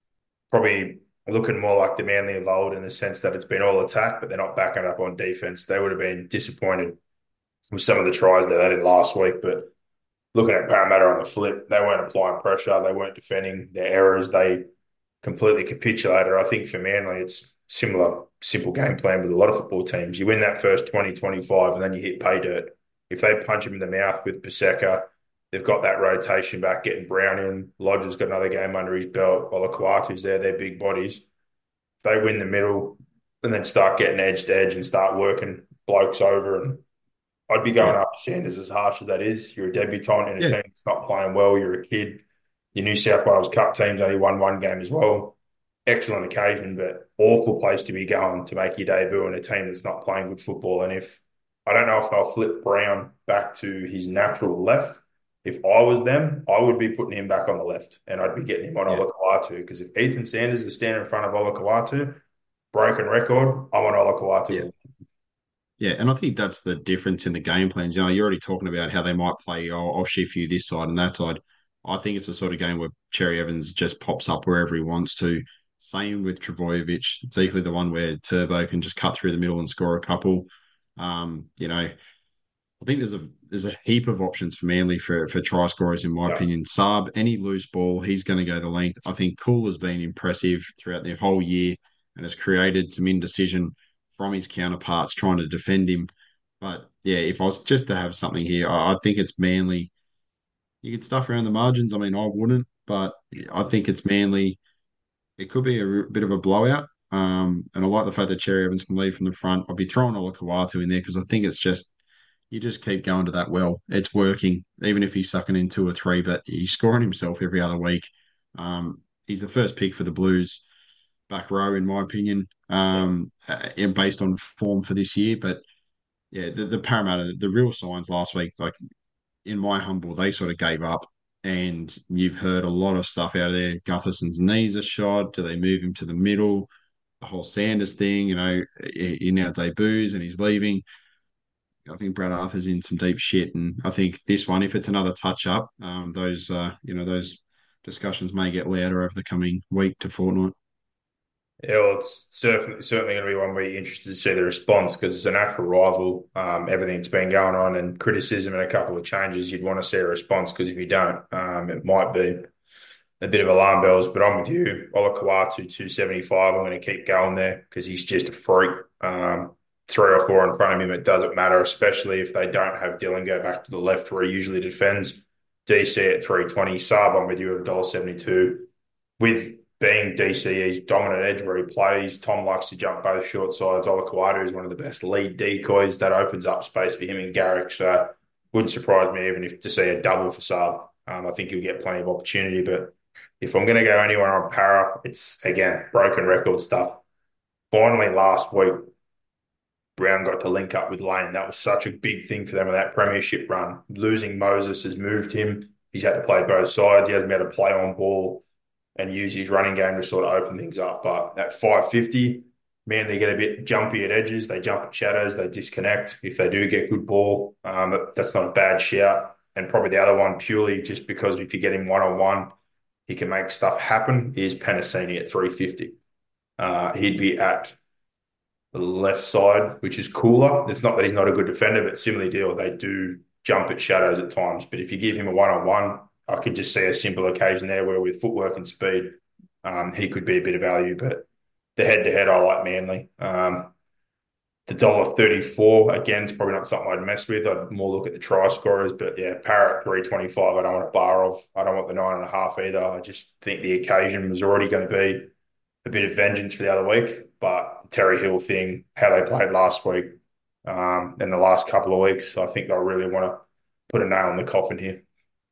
probably looking more like the Manly of old in the sense that it's been all attack, but they're not backing up on defense. They would have been disappointed with some of the tries that they did last week, but looking at Parramatta on the flip, they weren't applying pressure. They weren't defending their errors. They completely capitulated. I think for Manly, it's similar, simple game plan with a lot of football teams. You win that first twenty, twenty-five, and then you hit pay dirt. If they punch them in the mouth with Paseka, they've got that rotation back, getting Brown in. Lodge has got another game under his belt. Olakuatu's there, they're big bodies. They win the middle and then start getting edge to edge and start working blokes over. And I'd be going Yeah. after Sanders as harsh as that is. You're a debutant in a Yeah. team that's not playing well. You're a kid. Your New South Wales Cup team's only won one game as well. Excellent occasion, but awful place to be going to make your debut in a team that's not playing good football. And if I don't know if they'll flip Brown back to his natural left. If I was them, I would be putting him back on the left and I'd be getting him on Yeah. Olakuatu because if Ethan Sanders is standing in front of Olakuatu, broken record, I want Yeah. Olakuatu. Yeah, and I think that's the difference in the game plans. You know, you're already talking about how they might play, oh, I'll shift you this side and that side. I think it's the sort of game where Cherry Evans just pops up wherever he wants to. Same with Travojevic. It's equally the one where Turbo can just cut through the middle and score a couple. Um, you know, I think there's a there's a heap of options for Manly for for try scorers, in my Yeah. opinion. Saab, any loose ball, he's going to go the length. I think Cool has been impressive throughout the whole year and has created some indecision from his counterparts trying to defend him. But yeah, if I was just to have something here, I, I think it's Manly. You could stuff around the margins. I mean, I wouldn't, but I think it's Manly. It could be a r- bit of a blowout. Um, and I like the fact that Cherry Evans can lead from the front. I'd be throwing Olakawatu in there because I think it's just you just keep going to that well. It's working, even if he's sucking in two or three, but he's scoring himself every other week. Um, he's the first pick for the Blues back row, in my opinion, Yeah. um, uh, and based on form for this year. But yeah, the, the Parramatta, the real signs last week, like in my humble, they sort of gave up. And you've heard a lot of stuff out of there. Gutherson's knees are shot. Do they move him to the middle? The whole Sanders thing, you know, he he now debuts and he's leaving. I think Brad Arthur's in some deep shit, and I think this one, if it's another touch up, um, those uh, you know those discussions may get louder over the coming week to fortnight. Yeah, well, it's certainly, certainly going to be one where you're interested to see the response because it's an actual rival. Um, everything that's been going on and criticism and a couple of changes, you'd want to see a response because if you don't, um, it might be a bit of alarm bells. But I'm with you. Olakawatu two seventy-five. I'm going to keep going there because he's just a freak. Um, three or four in front of him, it doesn't matter, especially if they don't have Dylan go back to the left where he usually defends. D C at three twenty. Saab, I'm with you at one dollar seventy-two. With being D C E's dominant edge where he plays, Tom likes to jump both short sides. Olakawatu is one of the best lead decoys. That opens up space for him and Garrick. So wouldn't surprise me even if to see a double for Saab. Um, I think he'll get plenty of opportunity. But if I'm going to go anywhere on para, it's, again, broken record stuff. Finally, last week, Brown got to link up with Lane. That was such a big thing for them in that premiership run. Losing Moses has moved him. He's had to play both sides. He hasn't been able to play on ball and use his running game to sort of open things up. But at five fifty, man, they get a bit jumpy at edges. They jump at shadows. They disconnect. If they do get good ball, um, that's not a bad shout. And probably the other one, purely just because if you get him one-on-one, he can make stuff happen, is Penasini at three fifty. Uh, he'd be at the left side, which is cooler. It's not that he's not a good defender, but similarly deal, they do jump at shadows at times. But if you give him a one-on-one, I could just see a simple occasion there where with footwork and speed, um, he could be a bit of value. But the head-to-head, I like Manly. Um, the one dollar thirty-four, again, is probably not something I'd mess with. I'd more look at the try scorers. But yeah, Parrot three twenty-five, I don't want a bar of. I don't want the nine and a half either. I just think the occasion was already going to be a bit of vengeance for the other week. But the Terry Hill thing, how they played last week um, and the last couple of weeks, I think they'll really want to put a nail in the coffin here.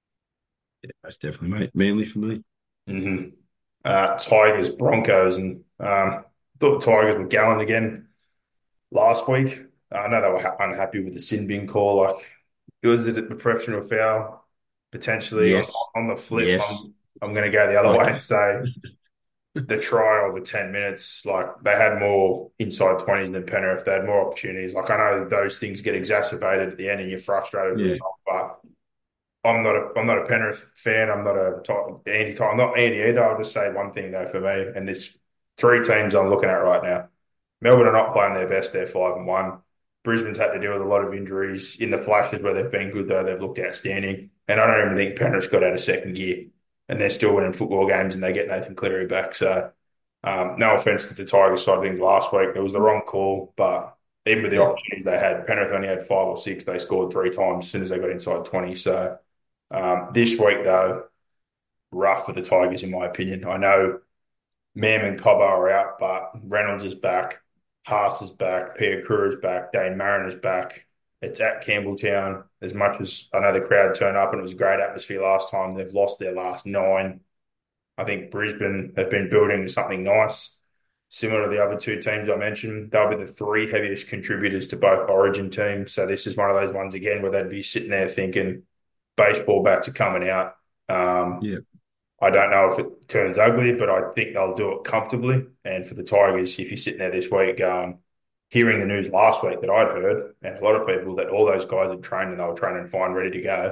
Yeah, that's definitely mate. Manly for me. Mm-hmm. Uh, Tigers, Broncos, and um, thought the Tigers were gallant again last week. I know they were ha- unhappy with the sin bin call. Like, was it a professional foul? Potentially. On, Yes, on the flip, yes. I'm I'm going to go the other Like way and say the try over ten minutes, like they had more inside twenties than Penrith. They had more opportunities. Like I know those things get exacerbated at the end and you're frustrated with yeah, the top, but I'm not a I'm not a Penrith fan. I'm not a anti I'm not anti either. I'll just say one thing though for me, and there's three teams I'm looking at right now. Melbourne are not playing their best. They're five and one. Brisbane's had to deal with a lot of injuries. In the flashes where they've been good though, they've looked outstanding. And I don't even think Penrith's got out of second gear, and they're still winning football games, and they get Nathan Cleary back. So um, no offense to the Tigers side of things last week. It was the wrong call, but even with the yeah. opportunities they had, Penrith only had five or six. They scored three times as soon as they got inside twenty. So um, this week, though, rough for the Tigers, in my opinion. I know Mam and Cobbo are out, but Reynolds is back, Haas is back, Pia is back, Dane Marin is back. It's at Campbelltown. As much as I know the crowd turned up and it was a great atmosphere last time, they've lost their last nine. I think Brisbane have been building something nice. Similar to the other two teams I mentioned, they'll be the three heaviest contributors to both Origin teams. So this is one of those ones again where they'd be sitting there thinking baseball bats are coming out. Um, Yeah. I don't know if it turns ugly, but I think they'll do it comfortably. And for the Tigers, if you're sitting there this week going, hearing the news last week that I'd heard, and a lot of people that all those guys had trained and they were training fine, ready to go.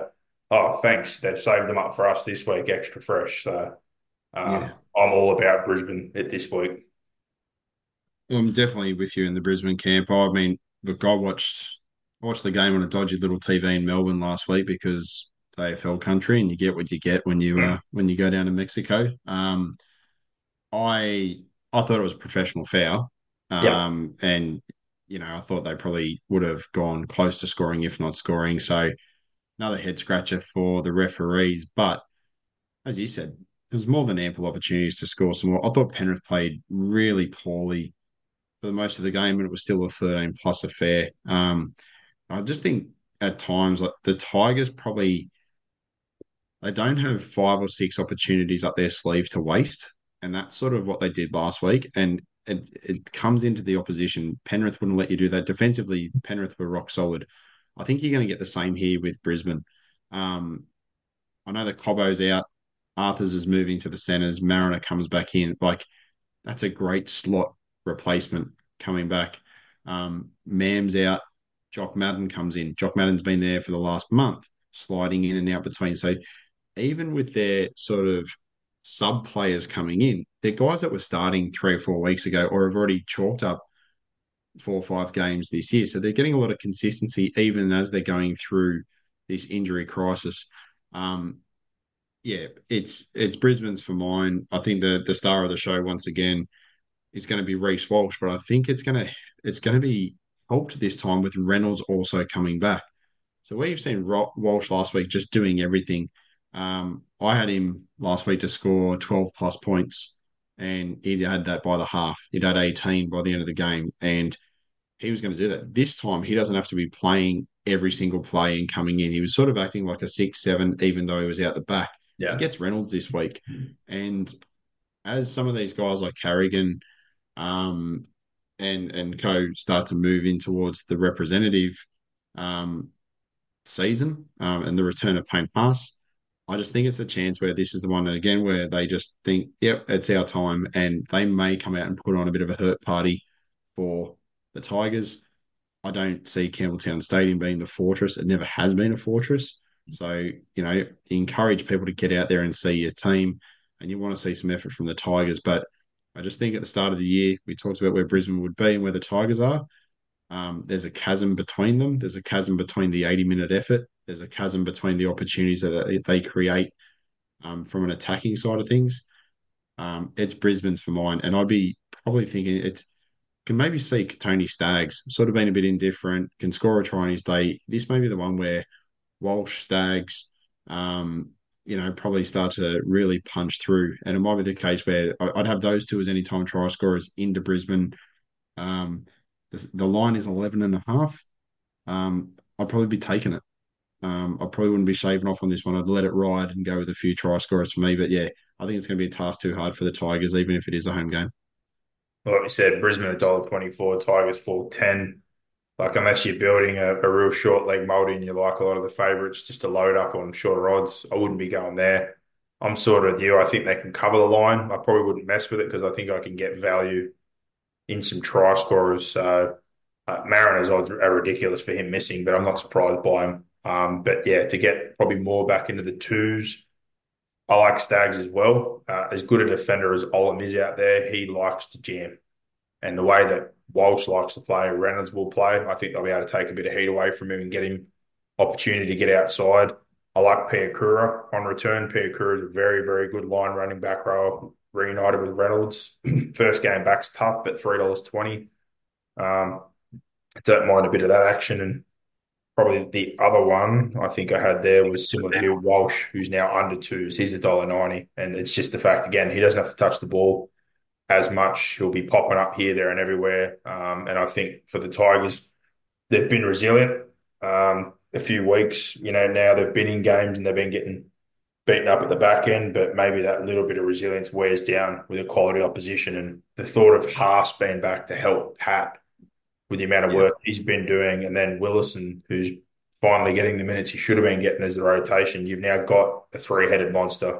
Oh, thanks. They've saved them up for us this week, extra fresh. So um, Yeah. I'm all about Brisbane at this week. Well, I'm definitely with you in the Brisbane camp. I mean, look, I watched I watched the game on a dodgy little T V in Melbourne last week because it's A F L country, and you get what you get when you uh, when you go down to Mexico. Um, I I thought it was a professional foul, Yep. um, and you know I thought they probably would have gone close to scoring if not scoring. So another head scratcher for the referees. But as you said, there was more than ample opportunities to score some more. I thought Penrith played really poorly for the most of the game, and it was still a thirteen plus affair. Um, I just think at times like the Tigers probably they don't have five or six opportunities up their sleeve to waste, and that's sort of what they did last week. And it, it comes into the opposition. Penrith wouldn't let you do that. Defensively, Penrith were rock solid. I think you're going to get the same here with Brisbane. Um, I know that Cobbo's out. Arthurs is moving to the centres. Mariner comes back in. Like that's a great slot replacement coming back. Um, Mam's out. Jock Madden comes in. Jock Madden's been there for the last month, sliding in and out between. So even with their sort of sub players coming in, they're guys that were starting three or four weeks ago or have already chalked up four or five games this year. So they're getting a lot of consistency even as they're going through this injury crisis. Um, yeah, it's it's Brisbane's for mine. I think the the star of the show once again is going to be Reece Walsh, but I think it's going to it's going to be helped this time with Reynolds also coming back. So we've seen Ro- Walsh last week just doing everything. Um, I had him last week to score twelve plus points, and he had that by the half. He'd had eighteen by the end of the game, and he was going to do that. This time, he doesn't have to be playing every single play and coming in. He was sort of acting like a six, seven, even though he was out the back. He Yeah. gets Reynolds this week. And as some of these guys like Carrigan um, and and co start to move in towards the representative um, season um, and the return of Payne Haas, I just think it's a chance where this is the one again where they just think, yep, it's our time, and they may come out and put on a bit of a hurt party for the Tigers. I don't see Campbelltown Stadium being the fortress. It never has been a fortress. So, you know, encourage people to get out there and see your team, and you want to see some effort from the Tigers. But I just think at the start of the year, we talked about where Brisbane would be and where the Tigers are. Um, there's a chasm between them. There's a chasm between the eighty minute effort. There's a chasm between the opportunities that they create um, from an attacking side of things. Um, it's Brisbane's for mine. And I'd be probably thinking it's can maybe see Tony Staggs, sort of been a bit indifferent, can score a try on his day. This may be the one where Walsh, Staggs, um, you know, probably start to really punch through. And it might be the case where I'd have those two as anytime try scorers into Brisbane. Um, the, the line is eleven and a half. Um, I'd probably be taking it. Um, I probably wouldn't be shaving off on this one. I'd let it ride and go with a few try scorers for me. But yeah, I think it's going to be a task too hard for the Tigers, even if it is a home game. Like you said, Brisbane a dollar twenty-four, Tigers four ten. Like unless you're building a, a real short leg multi and you like a lot of the favourites just to load up on shorter odds, I wouldn't be going there. I'm sort of with you. I think they can cover the line. I probably wouldn't mess with it because I think I can get value in some try scorers. So uh, Mariners odds are ridiculous for him missing, but I'm not surprised by him. Um, but yeah, to get probably more back into the twos, I like Staggs as well. Uh, as good a defender as Olam is out there, he likes to jam. And the way that Walsh likes to play, Reynolds will play. I think they'll be able to take a bit of heat away from him and get him opportunity to get outside. I like Piakura on return. Piakura is a very, very good line running back row, reunited with Reynolds. First game back's tough, but three dollars twenty. Um, I don't mind a bit of that action. And probably the other one I think I had there was similar to you, Walsh, who's now under twos. He's a dollar ninety. And it's just the fact, again, he doesn't have to touch the ball as much. He'll be popping up here, there, and everywhere. Um, and I think for the Tigers, they've been resilient. Um, a few weeks, you know, now they've been in games and they've been getting beaten up at the back end, but maybe that little bit of resilience wears down with a quality opposition. And the thought of Haas being back to help Pat with the amount of Yeah. work he's been doing, and then Willison, who's finally getting the minutes he should have been getting as the rotation, you've now got a three-headed monster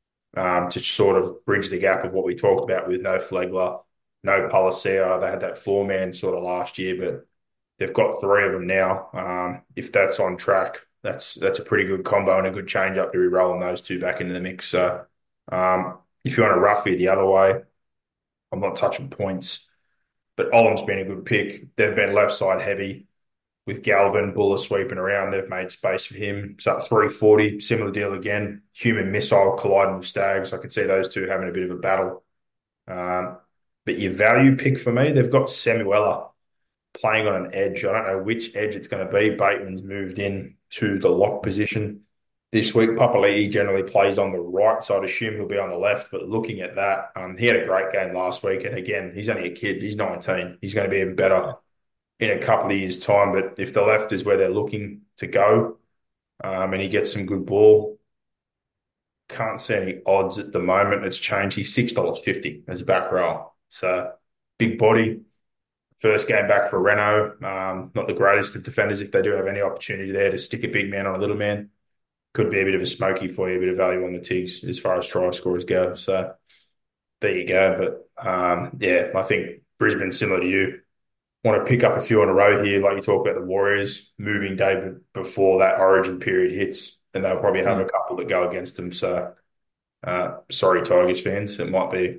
um, to sort of bridge the gap of what we talked about with no Flegler, no Palacia. They had that four-man sort of last year, but they've got three of them now. Um, if that's on track, that's that's a pretty good combo and a good change up to be rolling those two back into the mix. So um, if you want to roughie the other way, I'm not touching points, but Olam's been a good pick. They've been left side heavy with Galvin, Buller sweeping around. They've made space for him. So at three forty, similar deal again. Human missile colliding with Stags. I could see those two having a bit of a battle. Um, but your value pick for me, they've got Samuela playing on an edge. I don't know which edge it's going to be. Bateman's moved in to the lock position this week. Papali'i generally plays on the right, so I'd assume he'll be on the left. But looking at that, um, he had a great game last week. And again, he's only a kid. He's nineteen. He's going to be even better in a couple of years' time. But if the left is where they're looking to go, um, and he gets some good ball, can't see any odds at the moment. It's changed. He's six dollars fifty as a back row. So big body. First game back for Renault. Um, not the greatest of defenders. If they do have any opportunity there to stick a big man on a little man, could be a bit of a smoky for you, a bit of value on the Tigs as far as try scorers go. So there you go. But um, yeah, I think Brisbane, similar to you, want to pick up a few in a row here. Like you talk about the Warriors moving day before that origin period hits, and they'll probably have mm. a couple that go against them. So uh, sorry, Tigers fans. It might be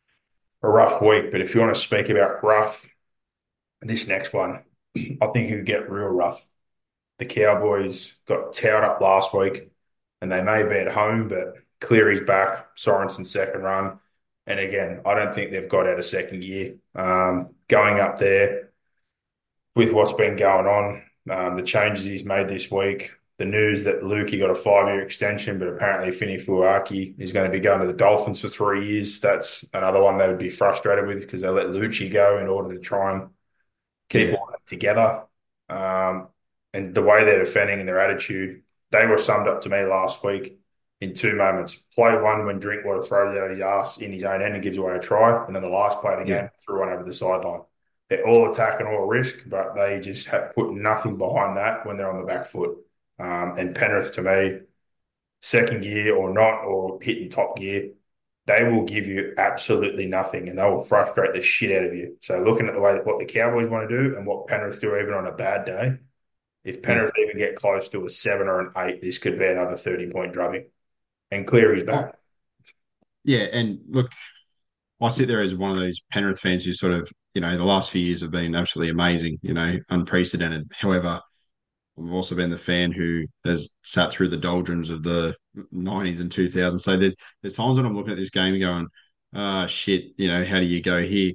a rough week. But if you want to speak about rough, this next one, I think it could get real rough. The Cowboys got towed up last week, and they may be at home, but Cleary's back, Sorensen second run. And again, I don't think they've got out of second gear. Um, going up there with what's been going on, um, the changes he's made this week, the news that Lukey got a five-year extension, but apparently Fini Fuaki is going to be going to the Dolphins for three years. That's another one they would be frustrated with because they let Lucci go in order to try and keep yeah. all that together. Um, and the way they're defending and their attitude, they were summed up to me last week in two moments. Play one when Drinkwater throws out his ass in his own end and gives away a try, and then the last play of the game, yeah. threw one over the sideline. They're all attack and all risk, but they just have put nothing behind that when they're on the back foot. Um, and Penrith, to me, second gear or not, or hitting top gear, they will give you absolutely nothing and they will frustrate the shit out of you. So looking at the way that what the Cowboys want to do and what Penrith do even on a bad day, if Penrith yeah. even get close to a seven or an eight, this could be another thirty-point drubbing. And Cleary's back. Yeah, and look, I sit there as one of those Penrith fans who sort of, you know, the last few years have been absolutely amazing, you know, unprecedented. However, I've also been the fan who has sat through the doldrums of the nineties and two thousands. So there's there's times when I'm looking at this game and going, ah, oh, shit, you know, how do you go here?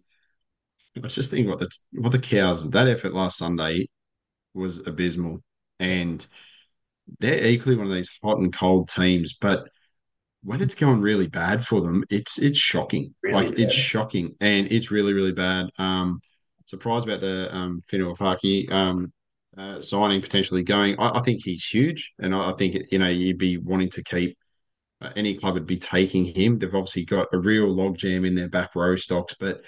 I was just thinking what the what the Cows, that effort last Sunday was abysmal. And they're equally one of these hot and cold teams, but when it's going really bad for them, it's it's shocking. Really like bad. It's shocking, and it's really really bad. Um, surprised about the um Finuafaki um uh, signing potentially going. I, I think he's huge, and I, I think you know you'd be wanting to keep uh, any club would be taking him. They've obviously got a real logjam in their back row stocks, but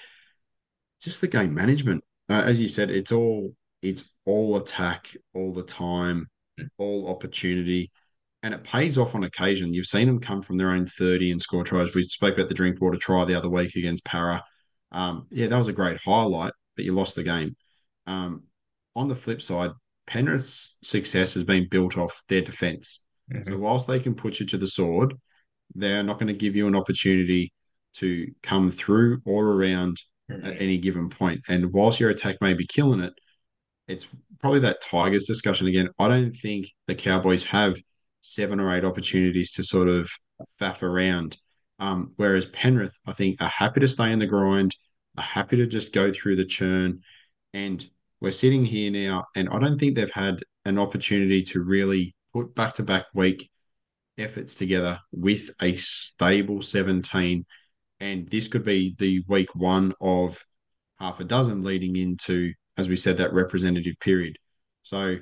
just the game management, uh, as you said, it's all it's all attack all the time, all opportunity. And it pays off on occasion. You've seen them come from their own thirty and score tries. We spoke about the Drinkwater try the other week against Para. Um, yeah, that was a great highlight, but you lost the game. Um, on the flip side, Penrith's success has been built off their defence. Mm-hmm. So whilst they can put you to the sword, they're not going to give you an opportunity to come through or around mm-hmm. at any given point. And whilst your attack may be killing it, it's probably that Tigers discussion again. I don't think the Cowboys have seven or eight opportunities to sort of faff around. Um, whereas Penrith, I think, are happy to stay in the grind, are happy to just go through the churn. And we're sitting here now, and I don't think they've had an opportunity to really put back-to-back week efforts together with a stable seventeen. And this could be the week one of half a dozen leading into, as we said, that representative period. So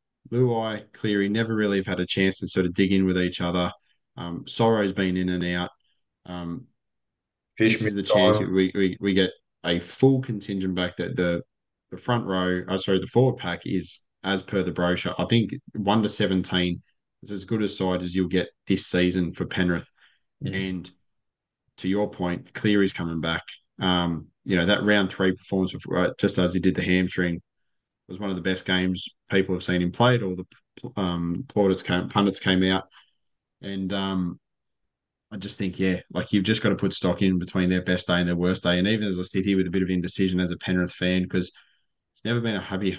Luai, Cleary never really have had a chance to sort of dig in with each other. Um, Sorrow's been in and out. Um, Fish this is the chance we, we we get a full contingent back that the the front row, oh, sorry, the forward pack is as per the brochure. I think one to seventeen is as good a side as you'll get this season for Penrith. Mm. And to your point, Cleary's coming back. Um, you know, that round three performance, before, uh, just as he did the hamstring, was one of the best games people have seen him play at all the um, pundits came, pundits came out, and um, I just think, yeah, like you've just got to put stock in between their best day and their worst day. And even as I sit here with a bit of indecision as a Penrith fan, because it's never been a happy.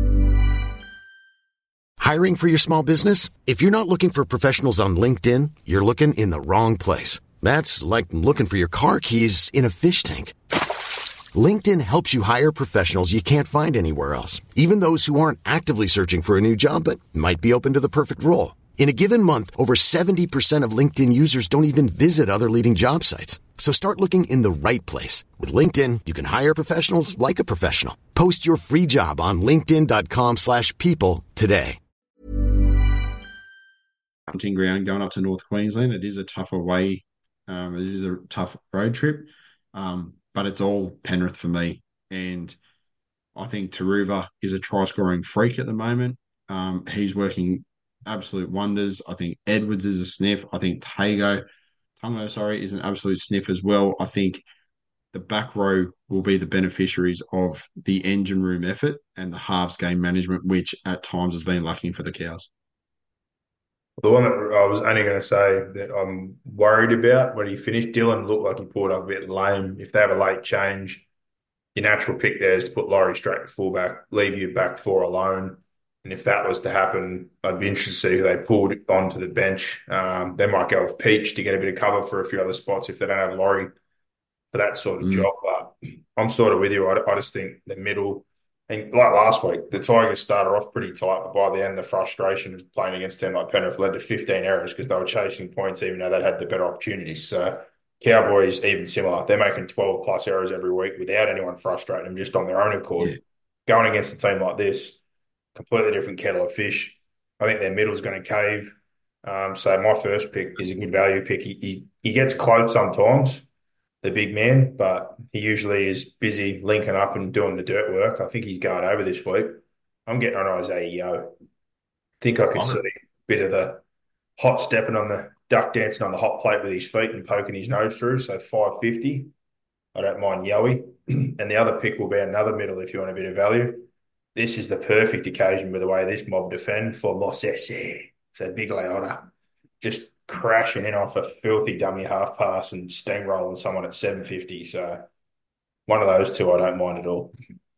Hiring for your small business? If you're not looking for professionals on LinkedIn, you're looking in the wrong place. That's like looking for your car keys in a fish tank. LinkedIn helps you hire professionals you can't find anywhere else, even those who aren't actively searching for a new job but might be open to the perfect role. In a given month, over seventy percent of LinkedIn users don't even visit other leading job sites. So start looking in the right place. With LinkedIn, you can hire professionals like a professional. Post your free job on linkedin.com slash people today. Hunting ground going up to North Queensland. It is a tough away. Um, it is a tough road trip, um, but it's all Penrith for me. And I think Taruva is a try-scoring freak at the moment. Um, he's working absolute wonders. I think Edwards is a sniff. I think Tago, Tungo, sorry, is an absolute sniff as well. I think the back row will be the beneficiaries of the engine room effort and the halves game management, which at times has been lacking for the Cows. The one that I was only going to say that I'm worried about when he finished, Dylan looked like he pulled up a bit lame. If they have a late change, your natural pick there is to put Laurie straight to fullback, leave you back four alone. And if that was to happen, I'd be interested to see who they pulled onto the bench. Um, they might go with Peach to get a bit of cover for a few other spots if they don't have Laurie for that sort of Mm. job. But I'm sort of with you. I, I just think the middle, and like last week, the Tigers started off pretty tight, but by the end, the frustration of playing against a team like Penrith led to fifteen errors because they were chasing points even though they'd had the better opportunities. So Cowboys, even similar. They're making twelve plus errors every week without anyone frustrating them, just on their own accord. Yeah. Going against a team like this, completely different kettle of fish. I think their middle's going to cave. Um, so my first pick is a good value pick. He, he, he gets close sometimes, the big man, but he usually is busy linking up and doing the dirt work. I think he's going over this week. I'm getting on Isaiah Yeo. Think I could see a bit of the hot stepping on the duck dancing on the hot plate with his feet and poking his nose through. So five fifty. I don't mind Yowie. And the other pick will be another middle if you want a bit of value. This is the perfect occasion with the way this mob defend for Mosese. So big Leota just crashing in off a filthy dummy half pass and steamrolling someone at seven fifty. So one of those two I don't mind at all.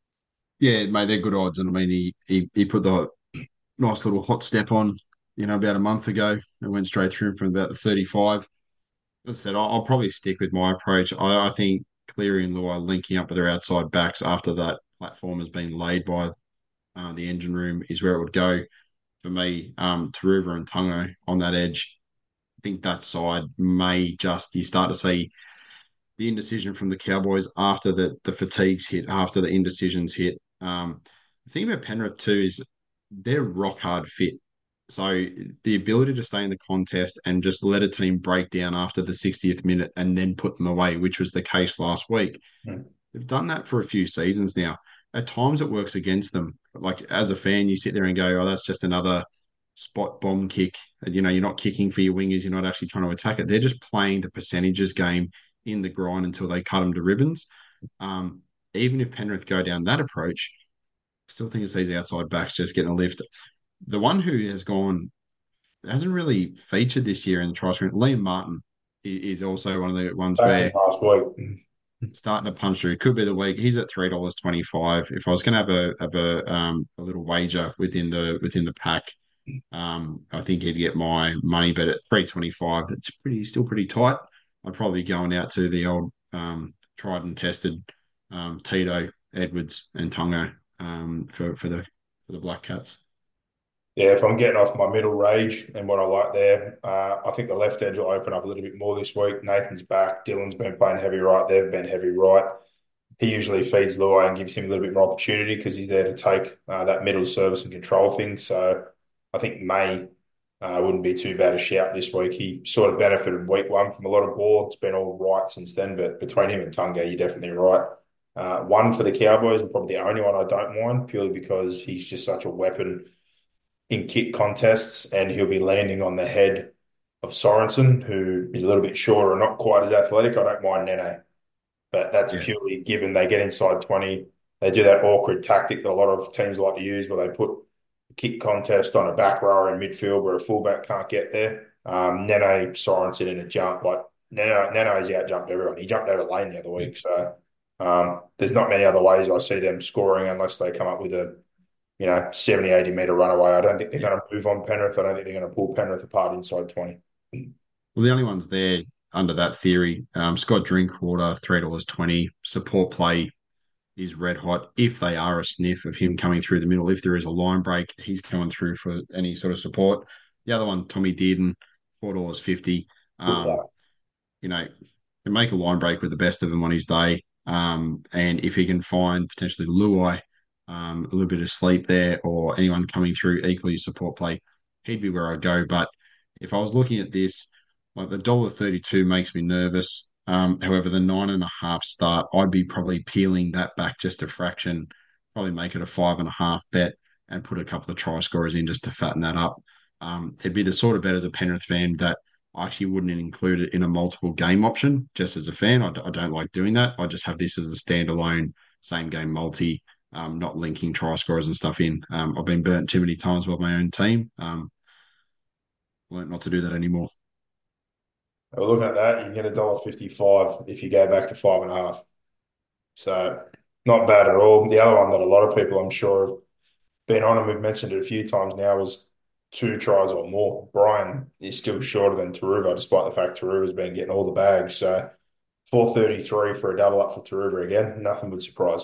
Yeah, mate, they're good odds. And I mean, he, he, he put the nice little hot step on, you know, about a month ago. It went straight through from about the thirty-five. As I said, I'll, I'll probably stick with my approach. I, I think Cleary and Luai linking up with their outside backs after that platform has been laid by uh, the engine room is where it would go for me. Um, Taruva and Tungo on that edge. I think that side may just, you start to see the indecision from the Cowboys after the, the fatigues hit, after the indecisions hit. Um, the thing about Penrith too is they're rock hard fit. So the ability to stay in the contest and just let a team break down after the sixtieth minute and then put them away, which was the case last week. Mm. They've done that for a few seasons now. At times it works against them. Like as a fan, you sit there and go, oh, that's just another spot bomb kick. You know, you're not kicking for your wingers. You're not actually trying to attack it. They're just playing the percentages game in the grind until they cut them to ribbons. Um, even if Penrith go down that approach, I still think it's these outside backs just getting a lift. The one who has gone hasn't really featured this year in the try screen, Liam Martin is also one of the ones where Last week. starting to punch through. It could be the week. He's at three dollars twenty five. If I was going to have a have a um a little wager within the within the pack, um I think he'd get my money. But at three twenty five, it's pretty still pretty tight. I'd probably be going out to the old um tried and tested um Tito, Edwards, and Tonga um for for the for the Black Cats. Yeah, if I'm getting off my middle rage and what I like there, uh, I think the left edge will open up a little bit more this week. Nathan's back. Dylan's been playing heavy right. They've been heavy right. He usually feeds Luai and gives him a little bit more opportunity because he's there to take uh, that middle service and control things. So I think May uh, wouldn't be too bad a shout this week. He sort of benefited week one from a lot of ball. It's been all right since then, but between him and Tunga, you're definitely right. Uh, one for the Cowboys and probably the only one I don't mind purely because he's just such a weapon in kick contests, and he'll be landing on the head of Sorensen, who is a little bit shorter and not quite as athletic. I don't mind Nene, but that's Yeah. purely given they get inside twenty. They do that awkward tactic that a lot of teams like to use where they put kick contest on a back rower in midfield where a fullback can't get there. Um, Nene Sorensen in a jump, like Nene, Nene's out jumped everyone. He jumped over lane the other week. So um, there's not many other ways I see them scoring unless they come up with a, you know, seventy, eighty metre runaway. I don't think they're going to move on Penrith. I don't think they're going to pull Penrith apart inside twenty. Well, the only ones there under that theory, um, Scott Drinkwater, three dollars twenty. Support play is red hot. If they are a sniff of him coming through the middle, if there is a line break, he's coming through for any sort of support. The other one, Tommy Dearden, four dollars fifty. Um, you know, can make a line break with the best of them on his day. Um, and if he can find potentially Luai, um, a little bit of sleep there, or anyone coming through equally support play, he'd be where I'd go. But if I was looking at this, like the one dollar thirty-two makes me nervous. Um, however, the nine and a half start, I'd be probably peeling that back just a fraction, probably make it a five and a half bet and put a couple of try scorers in just to fatten that up. Um, it'd be the sort of bet as a Penrith fan that I actually wouldn't include it in a multiple game option just as a fan. I d- I don't like doing that. I just have this as a standalone same game multi, um, not linking try scorers and stuff in. Um, I've been burnt too many times by my own team. Um, learned not to do that anymore. We're looking at that. You can get a dollar fifty-five if you go back to five and a half. So not bad at all. The other one that a lot of people, I'm sure, have been on, and we've mentioned it a few times now, is two tries or more. Brian is still shorter than Taruva, despite the fact Taruva's been getting all the bags. So four thirty-three for a double up for Taruva again. Nothing would surprise.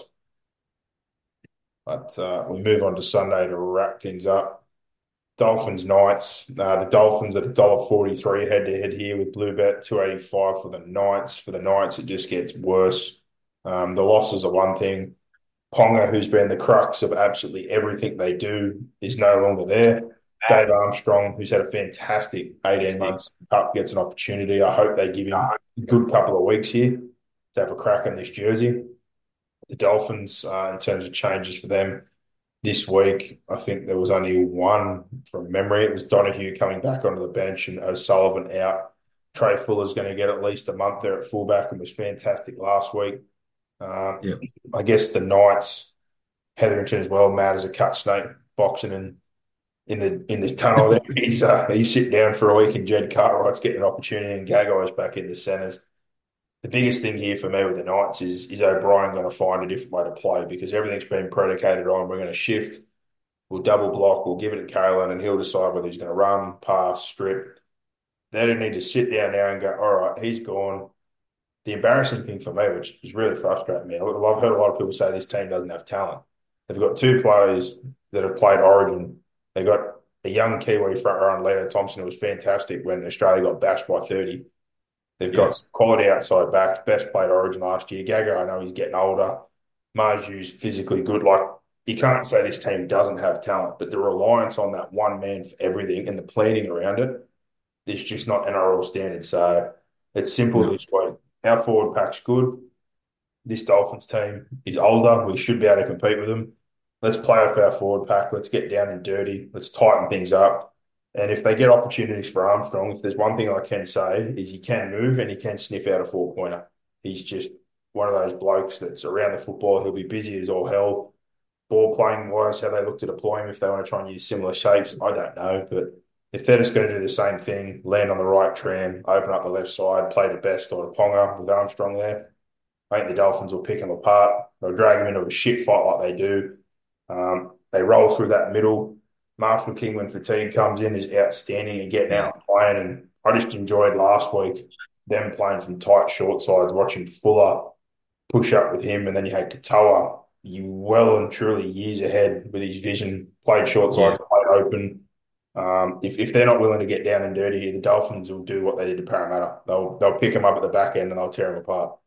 But uh, we move on to Sunday to wrap things up. Dolphins Knights. Uh, the Dolphins at one dollar forty-three head to head here with Bluebet, two eighty-five for the Knights. For the Knights, it just gets worse. Um, the losses are one thing. Ponga, who's been the crux of absolutely everything they do, is no longer there. Dave Armstrong, who's had a fantastic eighteen months up, gets an opportunity. I hope they give him a good couple of weeks here to have a crack on this jersey. The Dolphins, uh, in terms of changes for them this week, I think there was only one from memory. It was Donahue coming back onto the bench and O'Sullivan out. Trey Fuller's going to get at least a month there at fullback and was fantastic last week. Um, Yep. I guess the Knights, Hetherington as well, mad as a cut snake, boxing in in the in the tunnel there. He's uh, he's sitting down for a week, and Jed Cartwright's getting an opportunity, and Gagai's back in the centres. The biggest thing here for me with the Knights is is O'Brien going to find a different way to play, because everything's been predicated on we're going to shift, we'll double block, we'll give it to Kalen, and he'll decide whether he's going to run, pass, strip. They don't need to sit down now and go, all right, he's gone. The embarrassing thing for me, which is really frustrating me, I've heard a lot of people say this team doesn't have talent. They've got two players that have played Origin. They got a young Kiwi front row, Leo Thompson, who was fantastic when Australia got bashed by thirty. They've got Yeah. quality outside backs, best played Origin last year. Gaga, I know he's getting older. Marju's physically good. Like, you can't say this team doesn't have talent, but the reliance on that one man for everything and the planning around it is just not N R L standard. So it's simple No. this way. Our forward pack's good. This Dolphins team is older. We should be able to compete with them. Let's play off our forward pack. Let's get down and dirty. Let's tighten things up. And if they get opportunities for Armstrong, if there's one thing I can say is he can move and he can sniff out a four-pointer. He's just one of those blokes that's around the football. He'll be busy as all hell. Ball playing wise, how they look to deploy him, if they want to try and use similar shapes, I don't know. But if they're just going to do the same thing, land on the right tram, open up the left side, play the best or the Ponga with Armstrong there, I think the Dolphins will pick him apart. They'll drag him into a shit fight like they do. Um, they roll through that middle. Marshall King, when fatigue comes in, is outstanding and getting out and playing. And I just enjoyed last week them playing from tight short sides, watching Fuller push up with him. And then you had Katoa, you well and truly years ahead with his vision, played short sides, Yeah. played open. Um, if, if they're not willing to get down and dirty here, the Dolphins will do what they did to Parramatta. They'll they'll pick them up at the back end and they'll tear them apart.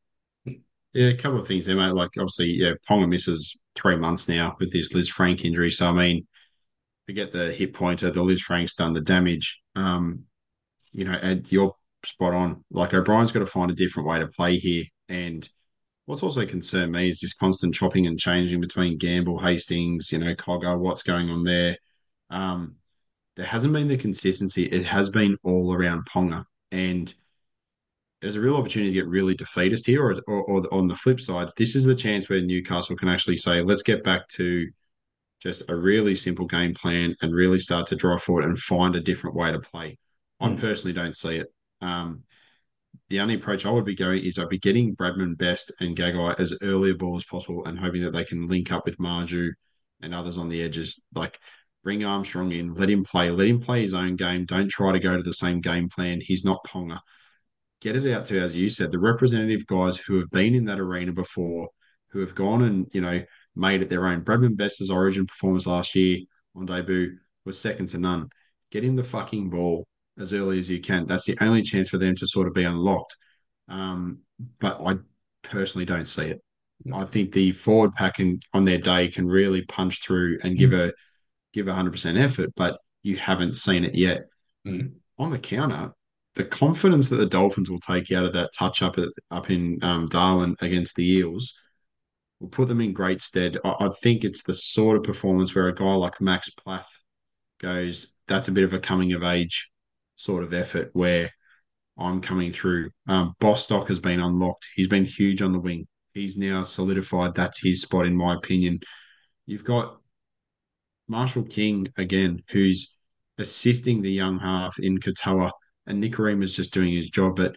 Yeah, a couple of things there, mate. Like, obviously, yeah, Ponga misses three months now with this Liz Frank injury. So, I mean, forget the hip pointer, the Liz Frank's done the damage. Um, you know, and you're spot on. Like, O'Brien's got to find a different way to play here. And what's also concerned me is this constant chopping and changing between Gamble, Hastings, you know, Cogger, what's going on there. Um, there hasn't been the consistency. It has been all around Ponga. And there's a real opportunity to get really defeatist here, or, or, or on the flip side, this is the chance where Newcastle can actually say, let's get back to just a really simple game plan and really start to drive forward and find a different way to play. I Mm. personally don't see it. Um, the only approach I would be going is I'd be getting Bradman, Best, and Gagai as early a ball as possible and hoping that they can link up with Marju and others on the edges. Like, bring Armstrong in, let him play, let him play his own game. Don't try to go to the same game plan. He's not Ponga. Get it out to, as you said, the representative guys who have been in that arena before, who have gone and, you know, made it their own. Bradman Best's Origin performance last year on debut was second to none. Get him the fucking ball as early as you can. That's the only chance for them to sort of be unlocked. Um, but I personally don't see it. I think the forward pack can, on their day can really punch through and give a give a hundred percent effort, but you haven't seen it yet. Mm. On the counter, the confidence that the Dolphins will take out of that touch up at, up in um, Darwin against the Eels will put them in great stead. I, I think it's the sort of performance where a guy like Max Plath goes, that's a bit of a coming of age sort of effort where I'm coming through. Um, Bostock has been unlocked. He's been huge on the wing. He's now solidified. That's his spot, in my opinion. You've got Marshall King again, who's assisting the young half in Katoa, and Nikorima's just doing his job. But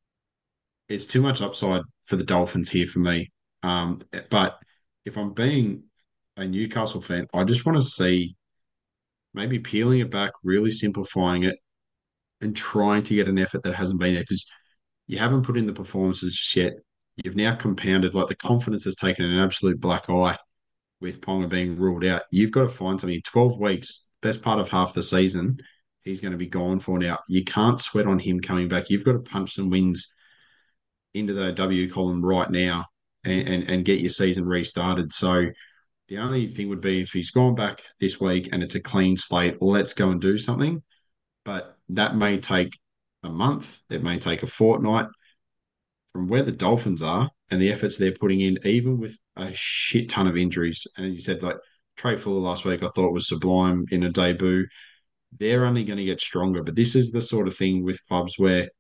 it's too much upside for the Dolphins here for me. Um, but if I'm being a Newcastle fan, I just want to see maybe peeling it back, really simplifying it, and trying to get an effort that hasn't been there because you haven't put in the performances just yet. You've now compounded, like the confidence has taken an absolute black eye with Ponga being ruled out. You've got to find something. twelve weeks, best part of half the season, he's going to be gone for now. You can't sweat on him coming back. You've got to punch some wins into the W column right now and, and, and get your season restarted. So the only thing would be if he's gone back this week and it's a clean slate, let's go and do something. But that may take a month. It may take a fortnight. From where the Dolphins are and the efforts they're putting in, even with a shit ton of injuries. And as you said, like Trey Fuller last week, I thought was sublime in a debut. They're only going to get stronger. But this is the sort of thing with clubs where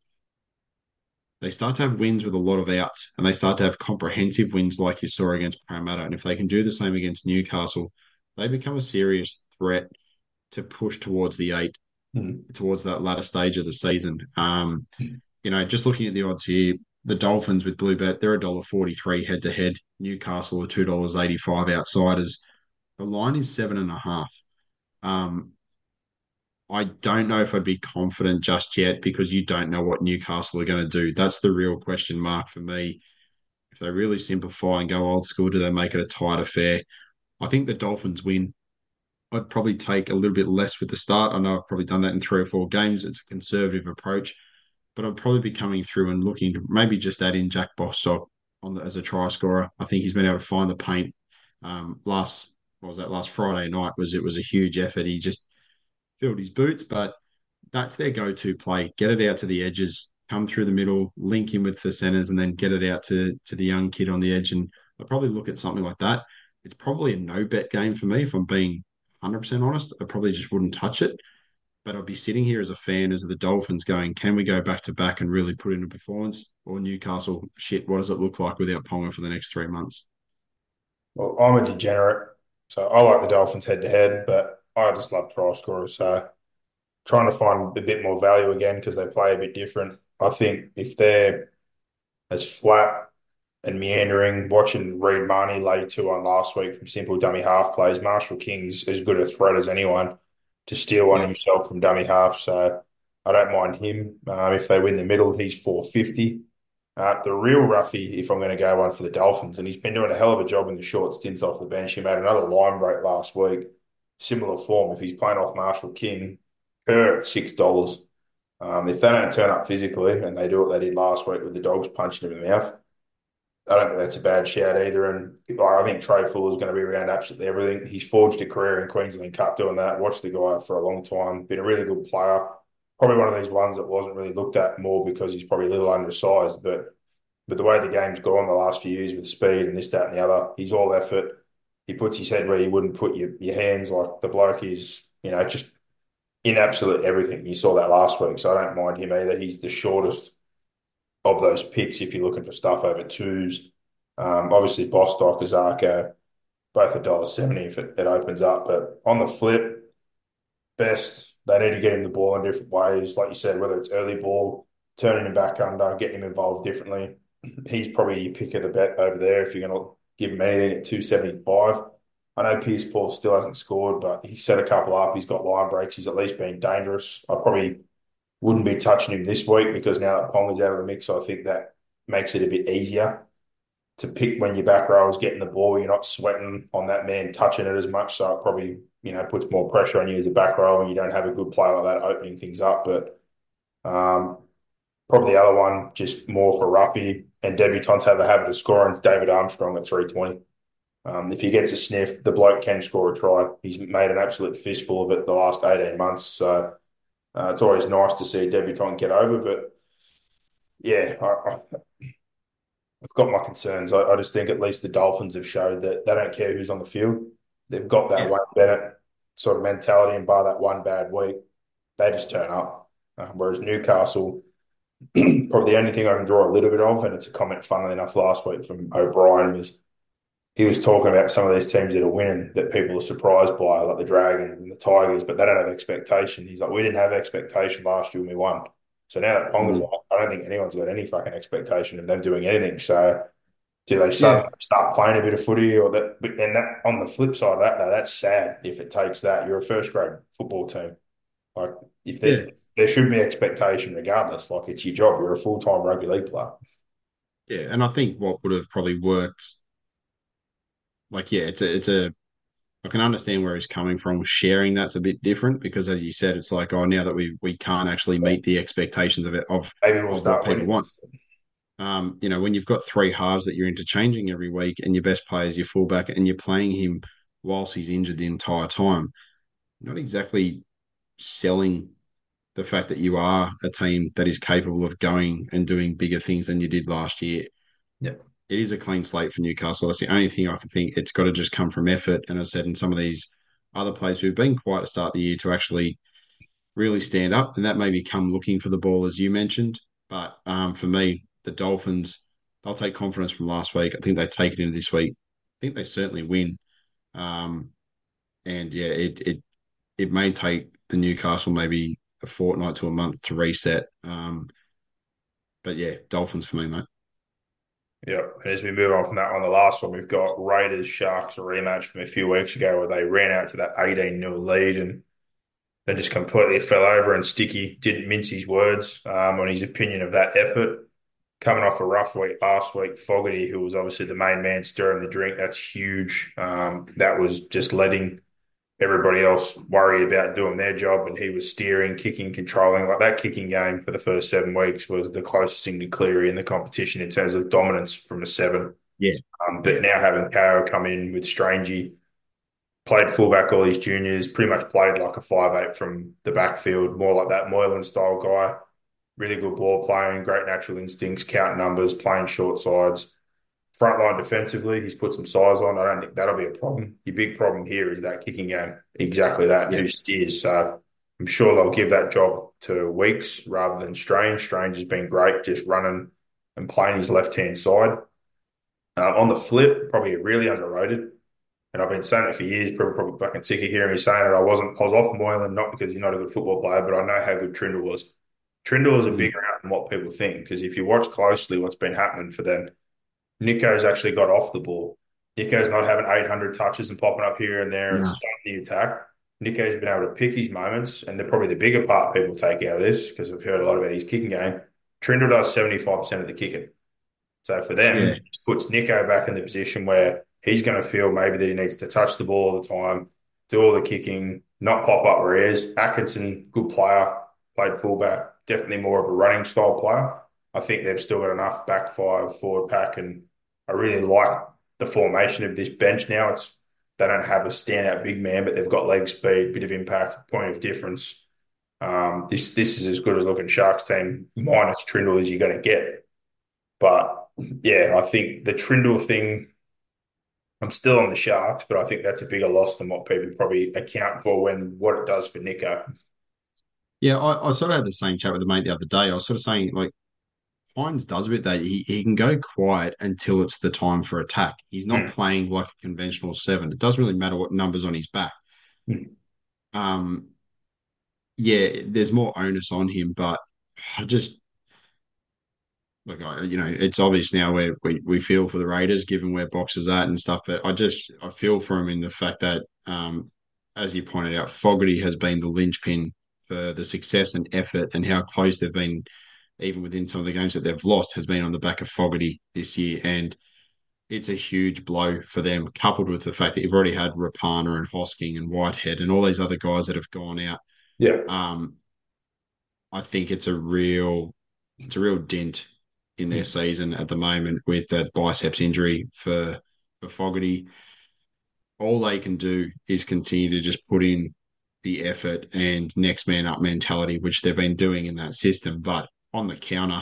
they start to have wins with a lot of outs and they start to have comprehensive wins like you saw against Parramatta. And if they can do the same against Newcastle, they become a serious threat to push towards the eight, Mm. towards that latter stage of the season. Um, Mm. you know, just looking at the odds here, the Dolphins with Bluebet, they're one dollar forty-three head to head. Newcastle are two dollars eighty-five outsiders. The line is seven and a half. Um, I don't know if I'd be confident just yet because you don't know what Newcastle are going to do. That's the real question mark for me. If they really simplify and go old school, do they make it a tight affair? I think the Dolphins win. I'd probably take a little bit less with the start. I know I've probably done that in three or four games. It's a conservative approach, but I'd probably be coming through and looking to maybe just add in Jack Bostock on the, as a try scorer. I think he's been able to find the paint. Um, last what was that? Last Friday night was it was a huge effort. He just filled his boots, but that's their go-to play. Get it out to the edges, come through the middle, link in with the centers, and then get it out to to the young kid on the edge. And I'd probably look at something like that. It's probably a no bet game for me if I'm being one hundred percent honest. I probably just wouldn't touch it. But I'd be sitting here as a fan, as the Dolphins, going, can we go back to back and really put in a performance? Or Newcastle, shit, what does it look like without Ponga for the next three months? Well, I'm a degenerate, so I like the Dolphins head to head, but I just love try scorers. So trying to find a bit more value again because they play a bit different. I think if they're as flat and meandering, watching Reed Marnie lay two on last week from simple dummy half plays, Marshall King's as good a threat as anyone to steal one Yeah. himself from dummy half. So I don't mind him. Um, if they win the middle, he's four fifty. Uh, the real roughie, if I'm going to go one for the Dolphins, and he's been doing a hell of a job in the short stints off the bench. He made another line break last week. Similar form. If he's playing off Marshall King, Kerr at six dollars. Um, if they don't turn up physically and they do what they did last week with the Dogs punching him in the mouth, I don't think that's a bad shout either. And like, I think Trey Fuller is going to be around absolutely everything. He's forged a career in Queensland Cup doing that. Watched the guy for a long time. Been a really good player. Probably one of these ones that wasn't really looked at more because he's probably a little undersized. But but the way the game's gone the last few years with speed and this, that, and the other, he's all effort. He puts his head where you wouldn't put your, your hands. Like the bloke is, you know, just in absolute everything. You saw that last week, so I don't mind him either. He's the shortest of those picks if you're looking for stuff over twos. Um, obviously, Bostock, Azarko, both a dollar seventy if it, it opens up. But on the flip, best they need to get him the ball in different ways. Like you said, whether it's early ball, turning him back under, getting him involved differently. He's probably your pick of the bet over there if you're going to give him anything at two seventy-five. I know Pierce Paul still hasn't scored, but he's set a couple up. He's got line breaks. He's at least been dangerous. I probably wouldn't be touching him this week because now that Pong is out of the mix, I think that makes it a bit easier to pick when your back row is getting the ball. You're not sweating on that man touching it as much, so it probably, you know, puts more pressure on you as a back row and you don't have a good player like that opening things up. But um, probably the other one, just more for Ruffy and debutants have the habit of scoring, is David Armstrong at three twenty. Um, if he gets a sniff, the bloke can score a try. He's made an absolute fistful of it the last eighteen months. So uh, it's always nice to see a debutant get over. But yeah, I, I, I've got my concerns. I, I just think at least the Dolphins have showed that they don't care who's on the field. They've got that Yeah. Wayne Bennett sort of mentality, and bar that one bad week, they just turn up. Uh, whereas Newcastle, probably the only thing I can draw a little bit of, and it's a comment, funnily enough, last week from O'Brien, was he was talking about some of these teams that are winning that people are surprised by, like the Dragons and the Tigers, but they don't have expectation. He's like, we didn't have expectation last year when we won. So now that Ponga's Mm. out, I don't think anyone's got any fucking expectation of them doing anything. So do they Yeah. start start playing a bit of footy or that? And that on the flip side of that, though, that's sad. If it takes that, you're a first grade football team. Like if Yeah. there there should be expectation regardless. Like it's your job. You're a full time rugby league player. Yeah. And I think what would have probably worked, like, yeah, it's a, it's a, I can understand where he's coming from. Sharing that's a bit different because, as you said, it's like, oh, now that we we can't actually meet the expectations of it of Maybe we'll of what start people winning. want. Um, you know, when you've got three halves that you're interchanging every week, and your best player is your fullback, and you're playing him whilst he's injured the entire time, not exactly selling the fact that you are a team that is capable of going and doing bigger things than you did last year. Yeah. It is a clean slate for Newcastle. That's the only thing I can think. It's got to just come from effort. And as I said, in some of these other players who've been quiet to start the year to actually really stand up, and that maybe come looking for the ball, as you mentioned. But um, for me, the Dolphins, they'll take confidence from last week. I think they take it into this week. I think they certainly win. Um, and yeah, it it it may take the Newcastle maybe a fortnight to a month to reset. Um, but yeah, Dolphins for me, mate. Yeah. And as we move on from that one, the last one, we've got Raiders Sharks, a rematch from a few weeks ago where they ran out to that eighteen nil lead and then just completely fell over, and Sticky didn't mince his words um, on his opinion of that effort. Coming off a rough week last week, Fogarty, who was obviously the main man stirring the drink, that's huge. Um, that was just letting everybody else worry about doing their job, and he was steering, kicking, controlling. Like that kicking game for the first seven weeks was the closest thing to Cleary in the competition in terms of dominance from a seven. Yeah. Um, but now having Kao come in with Strangey, played fullback all his juniors, pretty much played like a five eight from the backfield, more like that Moylan style guy. Really good ball playing, great natural instincts, count numbers, playing short sides. Frontline defensively, he's put some size on. I don't think that'll be a problem. Your big problem here is that kicking game. Exactly that, Yeah. who steers. So I'm sure they'll give that job to Weeks rather than Strange. Strange has been great just running and playing his left-hand side. Uh, on the flip, probably really underrated. And I've been saying it for years, probably, probably fucking sick of hearing me saying it. I wasn't, I was off Moylan, not because he's not a good football player, but I know how good Trindle was. Trindle is a Mm. bigger out than what people think, because if you watch closely what's been happening for them, Nico's actually got off the ball. Nico's not having eight hundred touches and popping up here and there and No. starting the attack. Nico's been able to pick his moments, and they're probably the bigger part people take out of this, because I've heard a lot about his kicking game. Trindle does seventy-five percent of the kicking. So for them, Yeah. it just puts Nico back in the position where he's going to feel maybe that he needs to touch the ball all the time, do all the kicking, not pop up where he is. Atkinson, good player, played fullback, definitely more of a running style player. I think they've still got enough back five, forward pack, and I really like the formation of this bench now. It's they don't have a standout big man, but they've got leg speed, bit of impact, point of difference. Um, this this is as good as looking Sharks team minus Trindle as you're going to get. But yeah, I think the Trindle thing, I'm still on the Sharks, but I think that's a bigger loss than what people probably account for when what it does for Nico. Yeah, I, I sort of had the same chat with the mate the other day. I was sort of saying, like, Hines does a bit that he, he can go quiet until it's the time for attack. He's not Mm. playing like a conventional seven. It doesn't really matter what numbers on his back. Mm. Um, yeah, there's more onus on him, but I just like I, you know, it's obvious now where we, we feel for the Raiders given where Boxer's at and stuff. But I just I feel for him in the fact that, um, as you pointed out, Fogarty has been the linchpin for the success and effort and how close they've been, even within some of the games that they've lost, has been on the back of Fogarty this year. And it's a huge blow for them, coupled with the fact that you've already had Rapana and Hosking and Whitehead and all these other guys that have gone out. Yeah. Um, I think it's a real, it's a real dent in their season at the moment with that biceps injury for for Fogarty. All they can do is continue to just put in the effort and next man up mentality, which they've been doing in that system. But on the counter,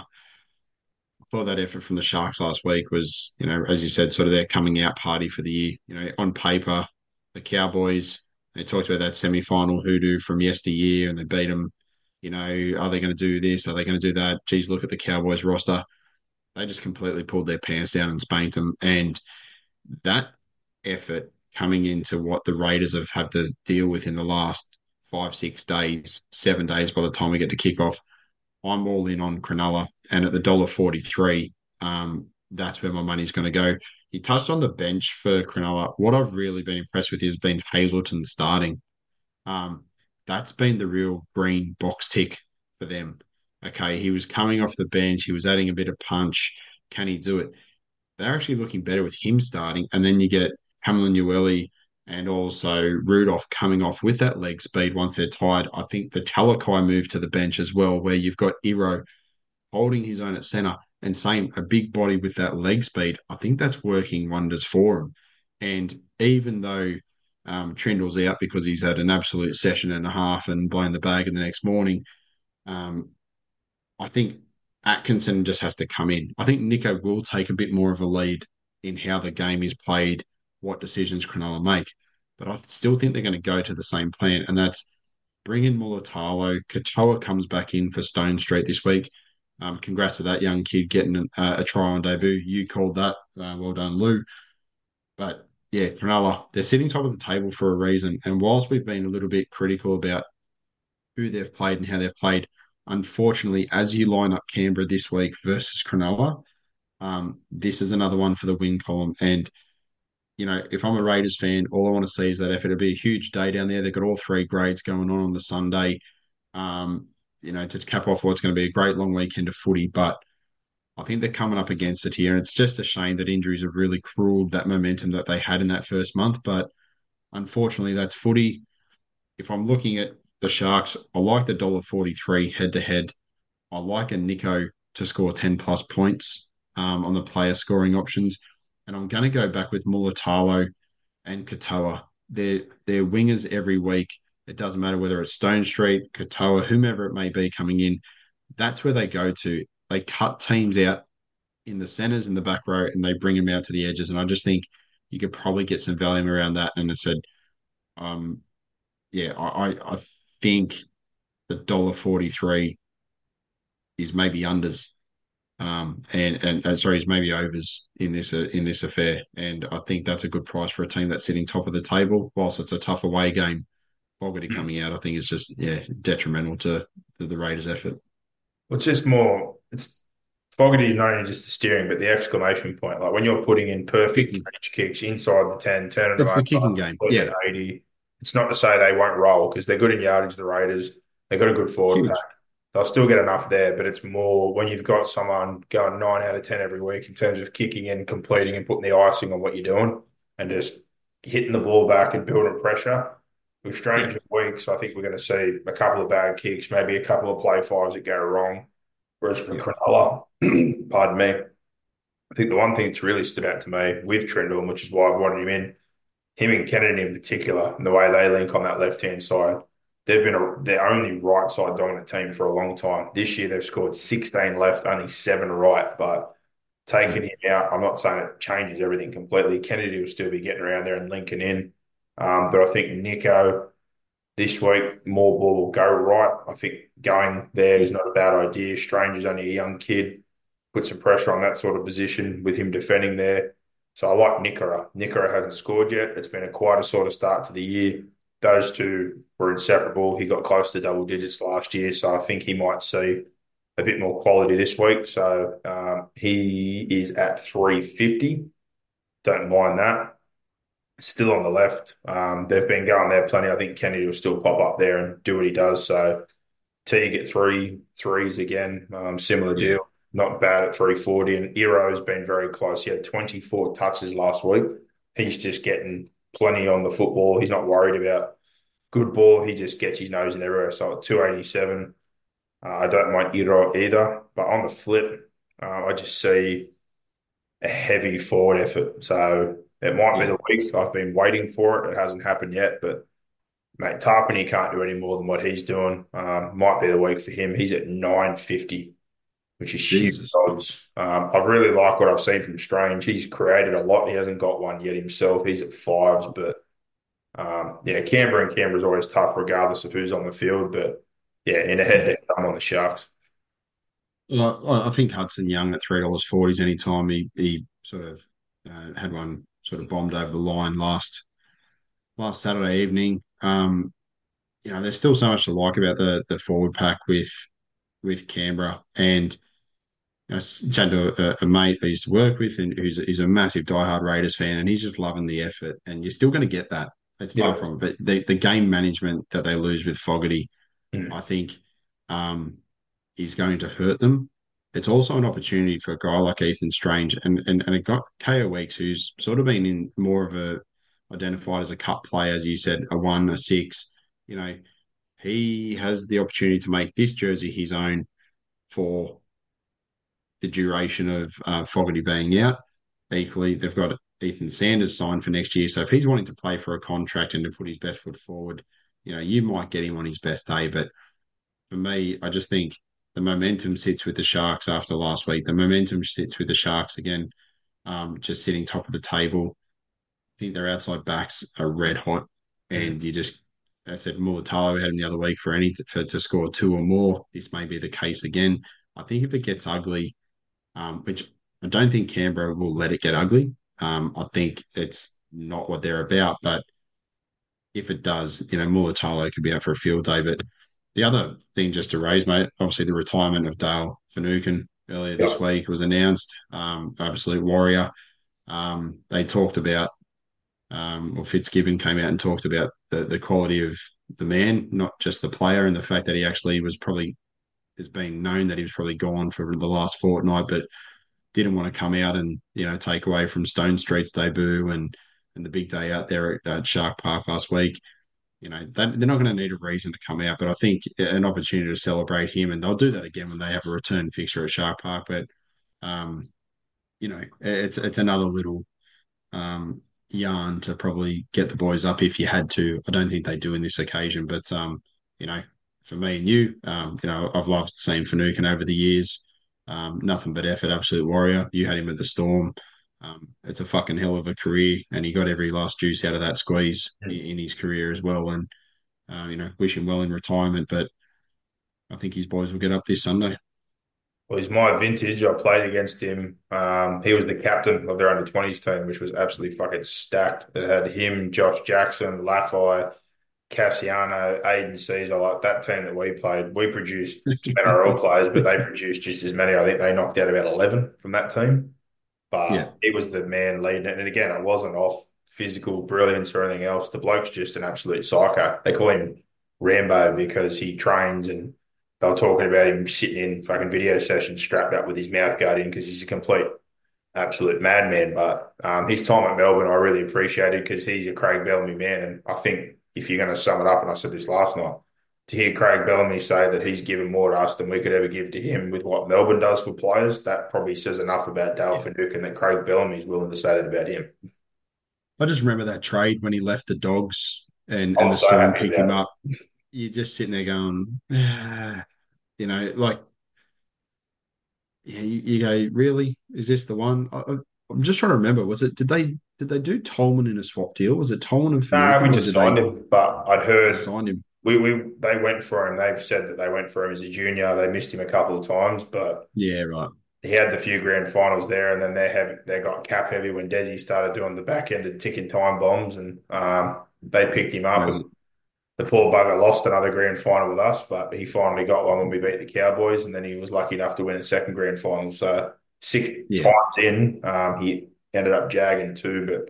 for that effort from the Sharks last week was, you know, as you said, sort of their coming out party for the year. You know, on paper, the Cowboys, they talked about that semi-final hoodoo from yesteryear and they beat them. You know, are they going to do this? Are they going to do that? Geez, look at the Cowboys roster. They just completely pulled their pants down and spanked them. And that effort coming into what the Raiders have had to deal with in the last five, six days, seven days by the time we get to kick off, I'm all in on Cronulla. And at the one dollar forty-three, um, that's where my money's going to go. You touched on the bench for Cronulla. What I've really been impressed with has been Hazleton starting. Um, that's been the real green box tick for them. Okay, he was coming off the bench. He was adding a bit of punch. Can he do it? They're actually looking better with him starting. And then you get Hamlin Ueli and also Rudolph coming off with that leg speed once they're tired. I think the Talakai move to the bench as well, where you've got Iro holding his own at centre and same a big body with that leg speed. I think that's working wonders for him. And even though um, Trindle's out because he's had an absolute session and a half and blown the bag in the next morning, um, I think Atkinson just has to come in. I think Nico will take a bit more of a lead in how the game is played, what decisions Cronulla make. But I still think they're going to go to the same plan, and that's bring in Mulatalo. Katoa comes back in for Stone Street this week. Um, congrats to that young kid getting a, a try on debut. You called that. Uh, well done, Lou. But yeah, Cronulla, they're sitting top of the table for a reason. And whilst we've been a little bit critical about who they've played and how they've played, unfortunately, as you line up Canberra this week versus Cronulla, um, this is another one for the win column. And, you know, if I'm a Raiders fan, all I want to see is that effort. It'll be a huge day down there. They've got all three grades going on on the Sunday, um, you know, to cap off what's going to be a great long weekend of footy. But I think they're coming up against it here. And it's just a shame that injuries have really cruelled that momentum that they had in that first month. But unfortunately, that's footy. If I'm looking at the Sharks, I like the one dollar forty-three head to head. I like a Nico to score ten plus points um, on the player scoring options. And I'm going to go back with Mulatalo and Katoa. They're, they're wingers every week. It doesn't matter whether it's Stone Street, Katoa, whomever it may be coming in. That's where they go to. They cut teams out in the centers in the back row and they bring them out to the edges. And I just think you could probably get some value around that. And I said, um, yeah, I, I I think the one dollar forty-three is maybe unders, um, and and uh, sorry, is maybe overs in this uh, in this affair, and I think that's a good price for a team that's sitting top of the table. Whilst it's a tough away game, Fogarty coming out, I think is just yeah detrimental to, to the Raiders' effort. Well, it's just more, it's Fogarty, not only just the steering, but the exclamation point. Like when you're putting in perfect Kicking. touch kicks inside the ten, turning them It's the over, kicking game, putting yeah, it eighty. It's not to say they won't roll because they're good in yardage, the Raiders. They've got a good forward huge. pack. They'll still get enough there, but it's more when you've got someone going nine out of ten every week in terms of kicking and completing and putting the icing on what you're doing and just hitting the ball back and building pressure. With Yeah, stranger weeks, I think we're going to see a couple of bad kicks, maybe a couple of play fives that go wrong. Whereas for yeah, Cronulla, pardon me, I think the one thing that's really stood out to me with Trindle, which is why I wanted him in, him and Kennedy in particular, and the way they link on that left-hand side, they've been a, their only right-side dominant team for a long time. This year they've scored sixteen left, only seven right, but taking him out, I'm not saying it changes everything completely. Kennedy will still be getting around there and linking in. Um, but I think Nico this week, more ball will go right. I think going there is not a bad idea. Stranger's only a young kid. put some pressure on that sort of position with him defending there. So I like Nicola. Nicola hasn't scored yet. It's been a quite a sort of start to the year. Those two were inseparable. He got close to double digits last year, so I think he might see a bit more quality this week. So um, he is at three fifty. Don't mind that. Still on the left. Um, they've been going there plenty. I think Kennedy will still pop up there and do what he does. So Teague at three threes again. Um, similar Yeah. deal. Not bad at three forty. And Ero's been very close. He had twenty-four touches last week. He's just getting plenty on the football. He's not worried about good ball. He just gets his nose in everywhere. So at two eighty-seven, uh, I don't mind Ero either. But on the flip, uh, I just see a heavy forward effort. So it might be Yeah. the week. I've been waiting for it. It hasn't happened yet, but mate, Tarpany can't do any more than what he's doing. Um, might be the week for him. He's at nine fifty, which is huge Jesus. odds. Um, I really like what I've seen from Strange. He's created a lot. He hasn't got one yet himself. He's at fives, but um, yeah, Canberra and Canberra's always tough regardless of who's on the field. But yeah, in a head-to-head, I'm on the Sharks. Well, I I think Hudson Young at three dollars forty is any time he he sort of uh, had one sort of bombed over the line last last Saturday evening. Um, you know, there's still so much to like about the the forward pack with with Canberra, and you know, I was chatting to a, a mate I used to work with, and who's he's a massive diehard Raiders fan, and he's just loving the effort. And you're still going to get that. It's far Yeah. from it, but the the game management that they lose with Fogarty, Mm. I think, um, is going to hurt them. It's also an opportunity for a guy like Ethan Strange and and, and a guy K O Weeks who's sort of been in more of a identified as a cut player, as you said, a one, a six. You know, he has the opportunity to make this jersey his own for the duration of uh, Fogarty being out. Equally, they've got Ethan Sanders signed for next year. So if he's wanting to play for a contract and to put his best foot forward, you know, you might get him on his best day. But for me, I just think the momentum sits with the Sharks after last week. The momentum sits with the Sharks again, um, just sitting top of the table. I think their outside backs are red hot, Mm. and you just, as I said, Mulatalo, we had him the other week for any for, to score two or more. This may be the case again. I think if it gets ugly, um, which I don't think Canberra will let it get ugly. Um, I think it's not what they're about, but if it does, you know, Mulatalo could be out for a field day. But the other thing just to raise, mate, obviously the retirement of Dale Finucane earlier Yeah. this week was announced. Um, absolute warrior. Um, they talked about, um, or Fitzgibbon came out and talked about the, the quality of the man, not just the player, and the fact that he actually was probably is being known that he was probably gone for the last fortnight, but didn't want to come out and you know take away from Stone Street's debut and and the big day out there at, at Shark Park last week. You know they, they're not going to need a reason to come out, but I think an opportunity to celebrate him, and they'll do that again when they have a return fixture at Shark Park. But um, you know it's it's another little um, yarn to probably get the boys up if you had to. I don't think they do in this occasion, but um, you know, for me and you, um, you know, I've loved seeing Finucane over the years. Um, nothing but effort, absolute warrior. You had him at the Storm. Um, it's a fucking hell of a career, and he got every last juice out of that squeeze in, Mm. in his career as well. And uh, you know, wish him well in retirement. But I think his boys will get up this Sunday. Well, he's my vintage. I played against him. Um, he was the captain of their under twenties team, which was absolutely fucking stacked. It had him, Josh Jackson, Laffey, Cassiano, Aiden Caesar, like that team that we played. We produced some N R L players, but they produced just as many. I think they knocked out about eleven from that team. Yeah, But he was the man leading it. And again, it wasn't off physical brilliance or anything else. The bloke's just an absolute psycho. They call him Rambo because he trains, and they were talking about him sitting in fucking video sessions strapped up with his mouth guard in because he's a complete absolute madman. But um, his time at Melbourne, I really appreciated because he's a Craig Bellamy man. And I think if you're going to sum it up, and I said this last night, to hear Craig Bellamy say that he's given more to us than we could ever give to him with what Melbourne does for players, that probably says enough about Dale yeah. Finucane that Craig Bellamy is willing to say that about him. I just remember that trade when he left the Dogs and I and the was so Storm happy picked him about up. You're just sitting there going, ah, you know, like, yeah, you, you go, really? Is this the one? I, I- I'm just trying to remember. Was it? Did they did they do Tolman in a swap deal? Was it Tolman and it. No, we Finucane, or just did signed they him, but I'd just heard sign him? we, we they went for him. They've said that they went for him as a junior. They missed him a couple of times, but Yeah, right. he had the few grand finals there, and then they have they got cap heavy when Desi started doing the back end and ticking time bombs, and um, they picked him up. And the poor bugger lost another grand final with us, but he finally got one when we beat the Cowboys, and then he was lucky enough to win a second grand final. So six Yeah. times in, um, he ended up jagging two, but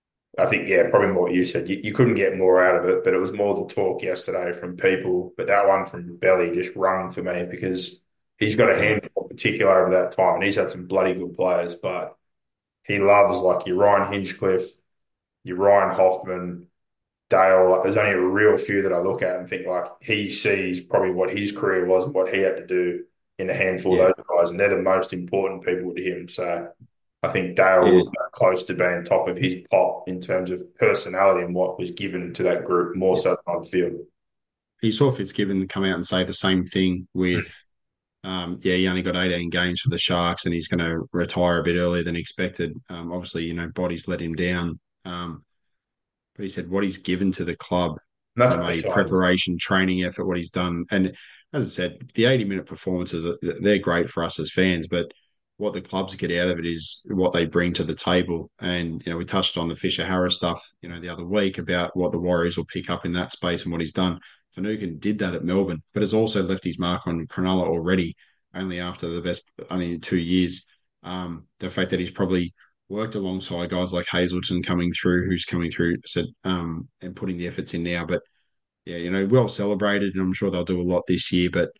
I think, yeah, probably more what you said. You, you couldn't get more out of it, but it was more the talk yesterday from people. But that one from Belly just rung for me because he's got a handful in particular over that time, and he's had some bloody good players, but he loves like your Ryan Hinchcliffe, your Ryan Hoffman, Dale. Like, there's only a real few that I look at and think like he sees probably what his career was and what he had to do in a handful Yeah. of those guys, and they're the most important people to him. So I think Dale Yeah. was close to being top of his pop in terms of personality and what was given to that group more Yeah. so than on the field. You saw Fitzgibbon come out and say the same thing with, um, yeah, he only got eighteen games for the Sharks and he's going to retire a bit earlier than expected. Um, obviously, you know, bodies let him down. Um, but he said what he's given to the club And that's from what a they preparation, training effort, what he's done. And as I said, the eighty-minute performances, they're great for us as fans, but what the clubs get out of it is what they bring to the table. And, you know, we touched on the Fisher Harris stuff, you know, the other week about what the Warriors will pick up in that space and what he's done. Finucane did that at Melbourne, but has also left his mark on Cronulla already, only after the best, only two years. Um, the fact that he's probably worked alongside guys like Hazelton coming through, who's coming through, said, um, and putting the efforts in now. But yeah, you know, well celebrated, and I'm sure they'll do a lot this year. But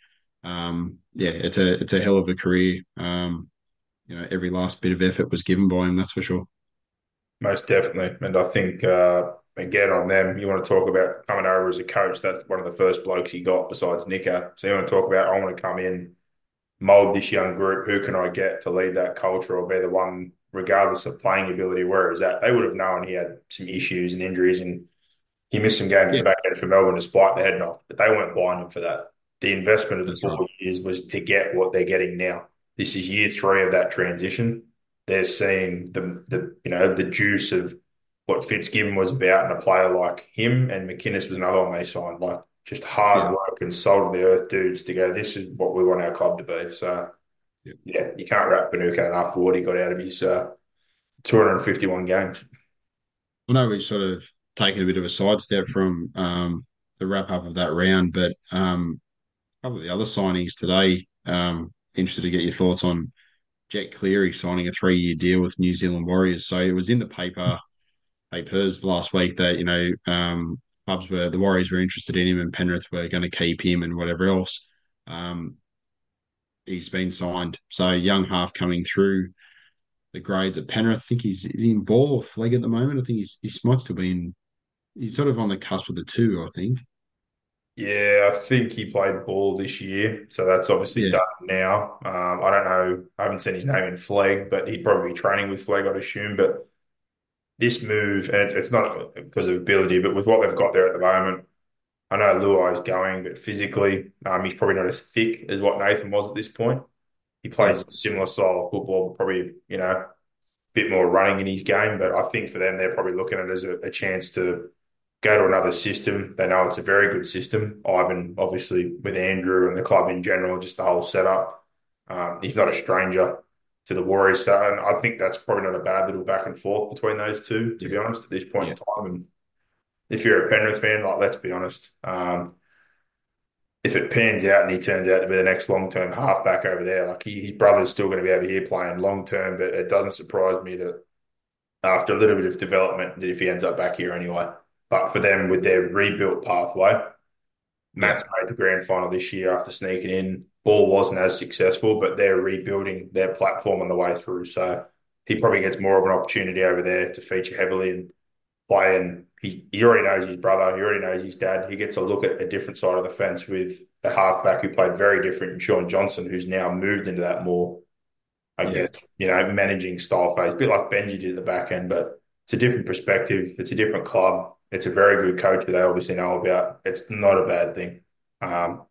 um, yeah, it's a it's a hell of a career. Um, you know, every last bit of effort was given by him, that's for sure. most definitely. And I think, uh, again, on them, you want to talk about coming over as a coach. That's one of the first blokes he got besides Nicker. So you want to talk about, I want to come in, mold this young group. Who can I get to lead that culture or be the one, regardless of playing ability, where is that? They would have known he had some issues and injuries, and he missed some games in Yeah, the back end for Melbourne despite the head knock, but they weren't buying him for that. The investment of the that's right. four years was to get what they're getting now. This is year three of that transition. They're seeing the the you know the juice of what Fitzgibbon was about, and a player like him and McInnes was another one they signed. Like just hard Yeah, work and soul to the earth dudes to go. This is what we want our club to be. So yeah. yeah, you can't wrap Finucane enough for what he got out of his uh, two hundred fifty-one games. I know we've sort of taken a bit of a sidestep from um, the wrap up of that round, but um, a couple of the other signings today. Um, interested to get your thoughts on Jet Cleary signing a three year deal with New Zealand Warriors. So it was in the paper papers last week that, you know, um, clubs were, the Warriors were interested in him and Penrith were going to keep him and whatever else. Um, he's been signed. So young half coming through the grades at Penrith. I think he's, he's in ball or flag at the moment. I think he's, he might still be in, he's sort of on the cusp of the two, I think. Yeah, I think he played ball this year, so that's obviously Yeah. done now. Um, I don't know. I haven't seen his name in Flegg, but he'd probably be training with Flegg, I'd assume. But this move, and it's, it's not because of ability, but with what they've got there at the moment, I know Luai's going, but physically, um, he's probably not as thick as what Nathan was at this point. He Yeah. plays a similar style of football, probably, you know, a bit more running in his game. But I think for them, they're probably looking at it as a, a chance to go to another system. They know it's a very good system. Ivan, obviously, with Andrew and the club in general, just the whole setup. Um, he's not a stranger to the Warriors. So, and I think that's probably not a bad little back and forth between those two, to Yeah. be honest, at this point Yeah. in time. And if you're a Penrith fan, like, let's be honest, um, if it pans out and he turns out to be the next long-term halfback over there, like he, his brother's still going to be over here playing long-term, but it doesn't surprise me that after a little bit of development, that if he ends up back here anyway. But for them, with their rebuilt pathway, Yeah. Matt's made the grand final this year after sneaking in. Ball wasn't as successful, but they're rebuilding their platform on the way through. So he probably gets more of an opportunity over there to feature heavily and play. And he, he already knows his brother. He already knows his dad. He gets a look at a different side of the fence with a halfback who played very different in Sean Johnson, who's now moved into that more, I Yeah. guess, you know, managing style phase. A bit like Benji did at the back end, but it's a different perspective. It's a different club. It's a very good coach who they obviously know about. It's not a bad thing. Um,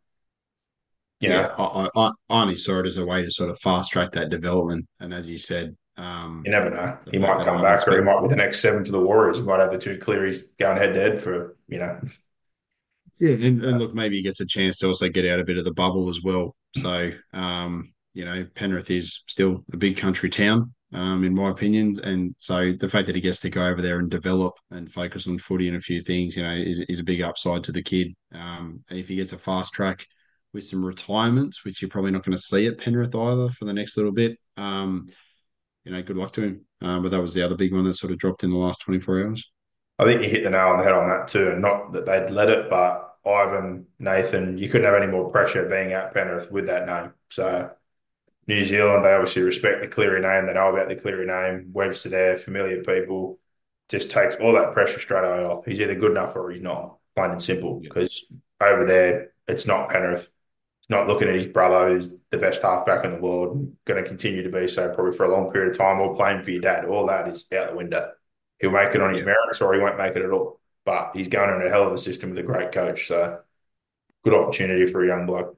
you Yeah. know, I, I, I only saw it as a way to sort of fast track that development. And as you said, you um, never know. the He fact might that come Ivan's back or he been, might be the next seven for the Warriors. He might have the two Clearys going head to head for, you know, yeah, and, and look, maybe he gets a chance to also get out a bit of the bubble as well. So, um, you know, Penrith is still a big country town, um, in my opinion. And so the fact that he gets to go over there and develop and focus on footy and a few things, you know, is, is a big upside to the kid. Um, and if he gets a fast track with some retirements, which you're probably not going to see at Penrith either for the next little bit, um, you know, good luck to him. Um, but that was the other big one that sort of dropped in the last twenty-four hours. I think you hit the nail on the head on that too, and not that they'd let it, but Ivan, Nathan, you couldn't have any more pressure being at Penrith with that name. So New Zealand, they obviously respect the Cleary name. They know about the Cleary name. Webster there, familiar people, just takes all that pressure straight away off. He's either good enough or he's not, plain and simple. Because over there, it's not Penrith. He's not looking at his brother, who's the best halfback in the world, going to continue to be so probably for a long period of time, or playing for your dad. All that is out the window. He'll make it on his yeah. merits or he won't make it at all. But he's going in a hell of a system with a great coach. So good opportunity for a young bloke.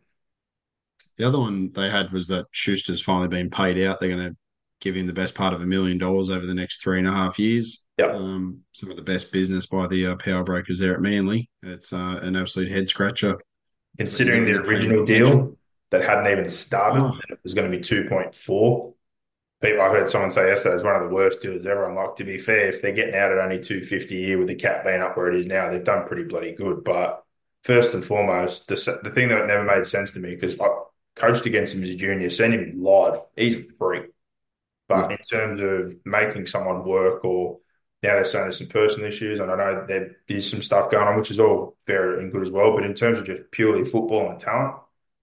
The other one they had was that Schuster's finally been paid out. They're going to give him the best part of a million dollars over the next three and a half years. Yep. Um, some of the best business by the uh, power brokers there at Manly. It's uh, an absolute head scratcher. Considering the original deal that hadn't even started, oh. and it was going to be two point four. People, I heard someone say yesterday it was one of the worst deals ever. I'm like, to be fair, if they're getting out at only two fifty a year with the cap being up where it is now, they've done pretty bloody good. But first and foremost, the, the thing that never made sense to me, because I coached against him as a junior, seen him live, he's a freak. But yeah. in terms of making someone work, or now they're saying there's some personal issues, and I know there is some stuff going on, which is all fair and good as well. But in terms of just purely football and talent,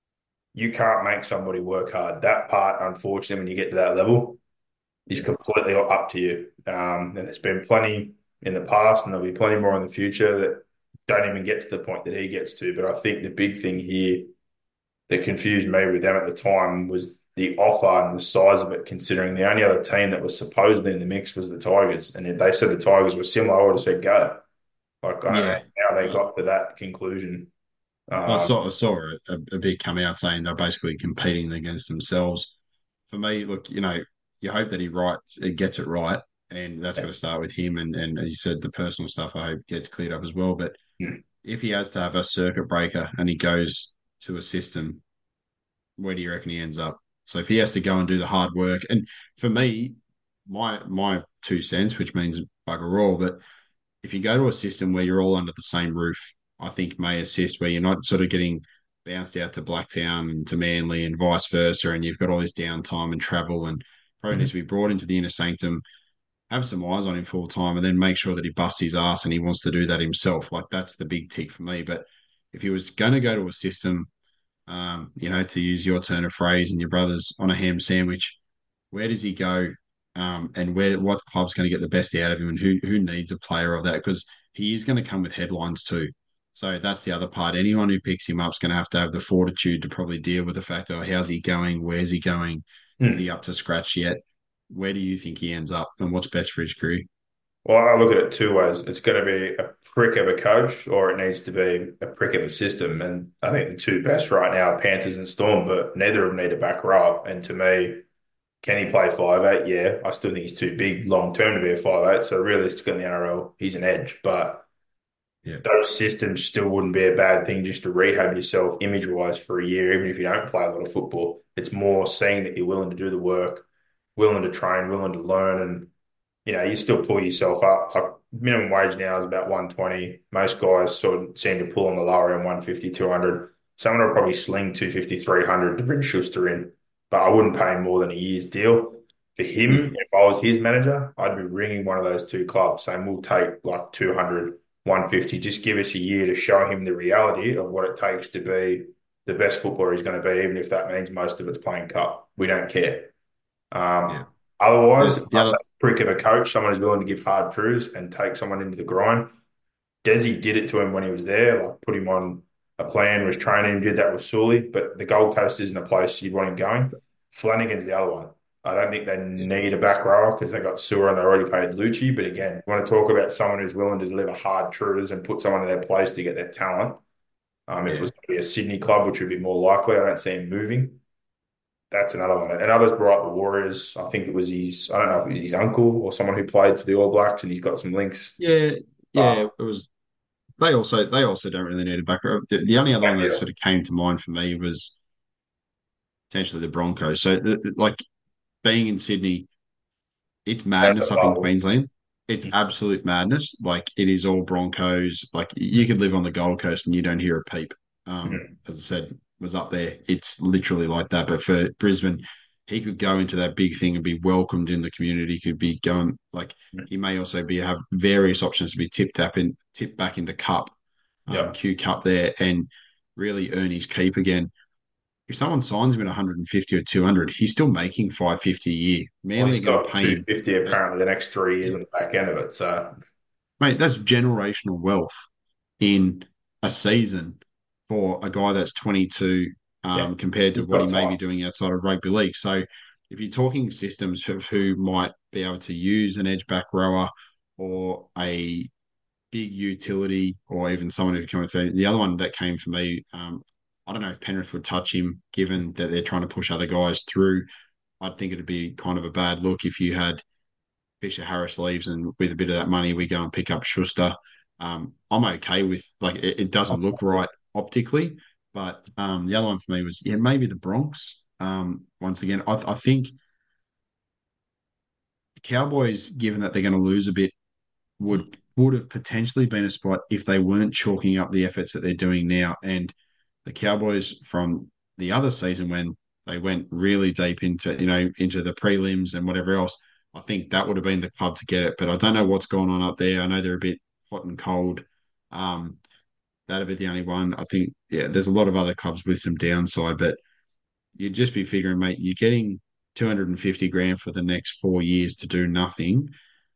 you can't make somebody work hard. That part, unfortunately, when you get to that level, is completely up to you. Um, and there's been plenty in the past, and there'll be plenty more in the future that don't even get to the point that he gets to. But I think the big thing here that confused me with them at the time was the offer and the size of it, considering the only other team that was supposedly in the mix was the Tigers. And if they said the Tigers were similar, I would have said go. Like, I don't yeah. know how they got to that conclusion. Um, I saw, I saw a, a big come out saying they're basically competing against themselves. For me, look, you know, you hope that he writes, it gets it right, and that's yeah. going to start with him. And, and as you said, the personal stuff I hope gets cleared up as well. But yeah. if he has to have a circuit breaker and he goes to a system, where do you reckon he ends up? So if he has to go and do the hard work, and for me, my my two cents, which means bugger all, but if you go to a system where you're all under the same roof, I think may assist, where you're not sort of getting bounced out to Blacktown and to Manly and vice versa, and you've got all this downtime and travel, and probably mm-hmm. needs to be brought into the inner sanctum, have some eyes on him full time, and then make sure that he busts his ass and he wants to do that himself. Like, that's the big tick for me. But if he was going to go to a system, um, you know, to use your turn of phrase and your brother's on a ham sandwich, where does he go? Um, and where what club's going to get the best out of him, and who who needs a player of that? Because he is going to come with headlines too. So that's the other part. Anyone who picks him up is going to have to have the fortitude to probably deal with the fact of, how's he going? Where's he going? Mm. Is he up to scratch yet? Where do you think he ends up, and what's best for his career? Well, I look at it two ways. It's going to be a prick of a coach, or it needs to be a prick of a system. And I think the two best right now are Panthers and Storm, but neither of them need a back row up. And to me, can he play five eight? Yeah, I still think he's too big long term to be a five eight. So realistically in the N R L, he's an edge. But yeah. those systems still wouldn't be a bad thing just to rehab yourself image-wise for a year, even if you don't play a lot of football. It's more seeing that you're willing to do the work, willing to train, willing to learn, and you know, you still pull yourself up. Like, minimum wage now is about one twenty. Most guys sort of seem to pull on the lower end, one fifty, two hundred. Someone will probably sling two fifty, three hundred to bring Schuster in. But I wouldn't pay him more than a year's deal. For him, if I was his manager, I'd be ringing one of those two clubs saying, we'll take like two hundred, one fifty. Just give us a year to show him the reality of what it takes to be the best footballer he's going to be, even if that means most of it's playing cup. We don't care. Um, yeah. Otherwise, yeah. a prick of a coach, someone who's willing to give hard truths and take someone into the grind. Desi did it to him when he was there, like put him on a plan, was training him, did that with Sully, but the Gold Coast isn't a place you'd want him going. Flanagan's the other one. I don't think they need a back rower because they got Sewer and they already paid Lucci. But again, you want to talk about someone who's willing to deliver hard truths and put someone in their place to get their talent. Um, if yeah. it was going to be a Sydney club, which would be more likely, I don't see him moving. That's another one. And others brought up the Warriors. I think it was his, I don't know if it was his uncle or someone who played for the All Blacks, and he's got some links. Yeah, yeah, uh, it was. They also they also don't really need a back row. The, the only other one that sort of came to mind for me was essentially the Broncos. So, the, the- like being in Sydney, it's That's a madness up in bubble. Queensland. It's absolute madness. Like it is all Broncos. Like you could live on the Gold Coast and you don't hear a peep. Um, Mhm. as I said, was up there. It's literally like that. But for Brisbane, he could go into that big thing and be welcomed in the community. Could be going like he may also be have various options to be tipped up in tipped back into Cup, um, Yeah. Q Cup there, and really earn his keep again. If someone signs him at one hundred fifty or two hundred, he's still making five fifty a year. Well, Manly he's are going to got pay him. two fifty That, apparently the next three years yeah, on the back end of it. So, mate, that's generational wealth in a season for a guy that's twenty-two yeah, um, compared to he's what he got may time. be doing outside of rugby league. So if you're talking systems of who might be able to use an edge back rower or a big utility or even someone who come through, the other one that came for me, um, I don't know if Penrith would touch him given that they're trying to push other guys through. I think it'd be kind of a bad look if you had Fisher Harris leaves, and with a bit of that money, we go and pick up Schuster. Um, I'm okay with like it, it doesn't look right optically, but um, the other one for me was yeah maybe the Bronx. Um, once again, I, I think the Cowboys, given that they're going to lose a bit, would would have potentially been a spot if they weren't chalking up the efforts that they're doing now. And the Cowboys from the other season when they went really deep into, you know, into the prelims and whatever else, I think that would have been the club to get it. But I don't know what's going on up there. I know they're a bit hot and cold. Um, that'd be the only one. I think, yeah, there's a lot of other clubs with some downside, but you'd just be figuring, mate, you're getting two hundred fifty grand for the next four years to do nothing.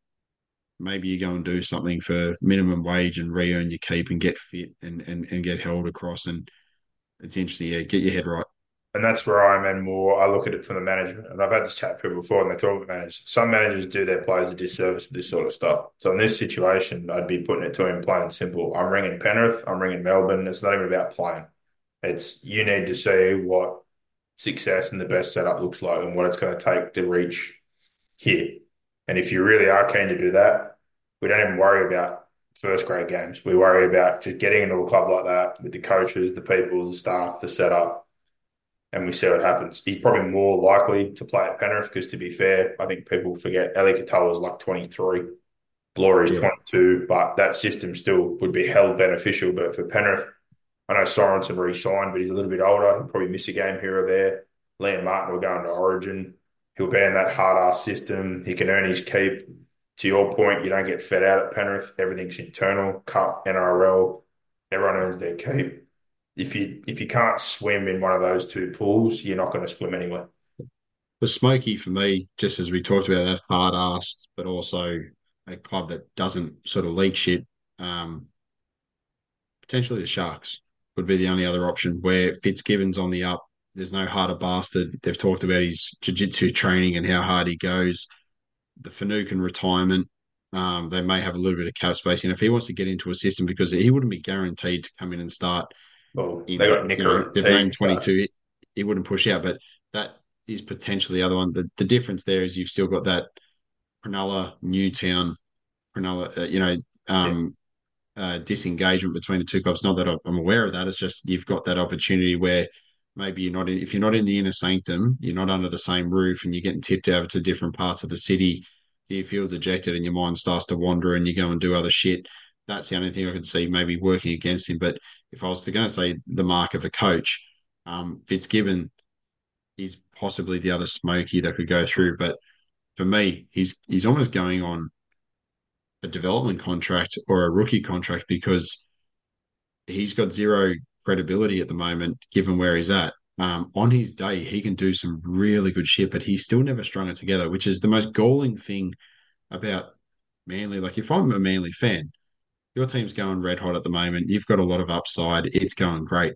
Maybe you go and do something for minimum wage and re-earn your keep and get fit and, and, and get held across. And it's interesting. Yeah, get your head right. And that's where I'm in more. I look at it from the management. And I've had this chat with people before, and they talk about managers. Some managers do their players a disservice with this sort of stuff. So in this situation, I'd be putting it to him plain and simple. I'm ringing Penrith. I'm ringing Melbourne. It's not even about playing. It's you need to see what success and the best setup looks like and what it's going to take to reach here. And if you really are keen to do that, we don't even worry about first grade games. We worry about just getting into a club like that with the coaches, the people, the staff, the setup, and we see what happens. He's probably more likely to play at Penrith because, to be fair, I think people forget Eli Katoa is like twenty-three, Bloor is Yeah. twenty-two, but that system still would be held beneficial. But for Penrith, I know Sorensen re-signed, but he's a little bit older. He'll probably miss a game here or there. Liam Martin will go into Origin. He'll be in that hard-ass system. He can earn his keep. To your point, you don't get fed out at Penrith. Everything's internal, Cup, N R L. Everyone earns their keep. If you if you can't swim in one of those two pools, you're not going to swim anywhere. The Smoky for me, just as we talked about that hard ass, but also a club that doesn't sort of leak shit. Um, potentially the Sharks would be the only other option where Fitzgibbon's on the up. There's no harder bastard. They've talked about his jiu-jitsu training and how hard he goes. The Finucane retirement. Um, they may have a little bit of cap space. And if he wants to get into a system, because he wouldn't be guaranteed to come in and start Well, they in, got you Nicker know, at the they've named team, but twenty-two, he, he wouldn't push out. But that is potentially the other one. The, the difference there is you've still got that Cronulla, Newtown, Cronulla, uh, you know, yeah, um, uh, disengagement between the two clubs. Not that I'm aware of that. It's just you've got that opportunity where maybe you're not in, if you're not in the inner sanctum, you're not under the same roof, and you're getting tipped over to different parts of the city. You feel dejected, and your mind starts to wander, and you go and do other shit. That's the only thing I could see maybe working against him. But if I was to go and say the mark of a coach, um, Fitzgibbon is possibly the other smoky that could go through. But for me, he's he's almost going on a development contract or a rookie contract because he's got zero credibility at the moment, given where he's at. Um, on his day, he can do some really good shit, but he's still never strung it together, which is the most galling thing about Manly. Like, if I'm a Manly fan, your team's going red hot at the moment. You've got a lot of upside. It's going great.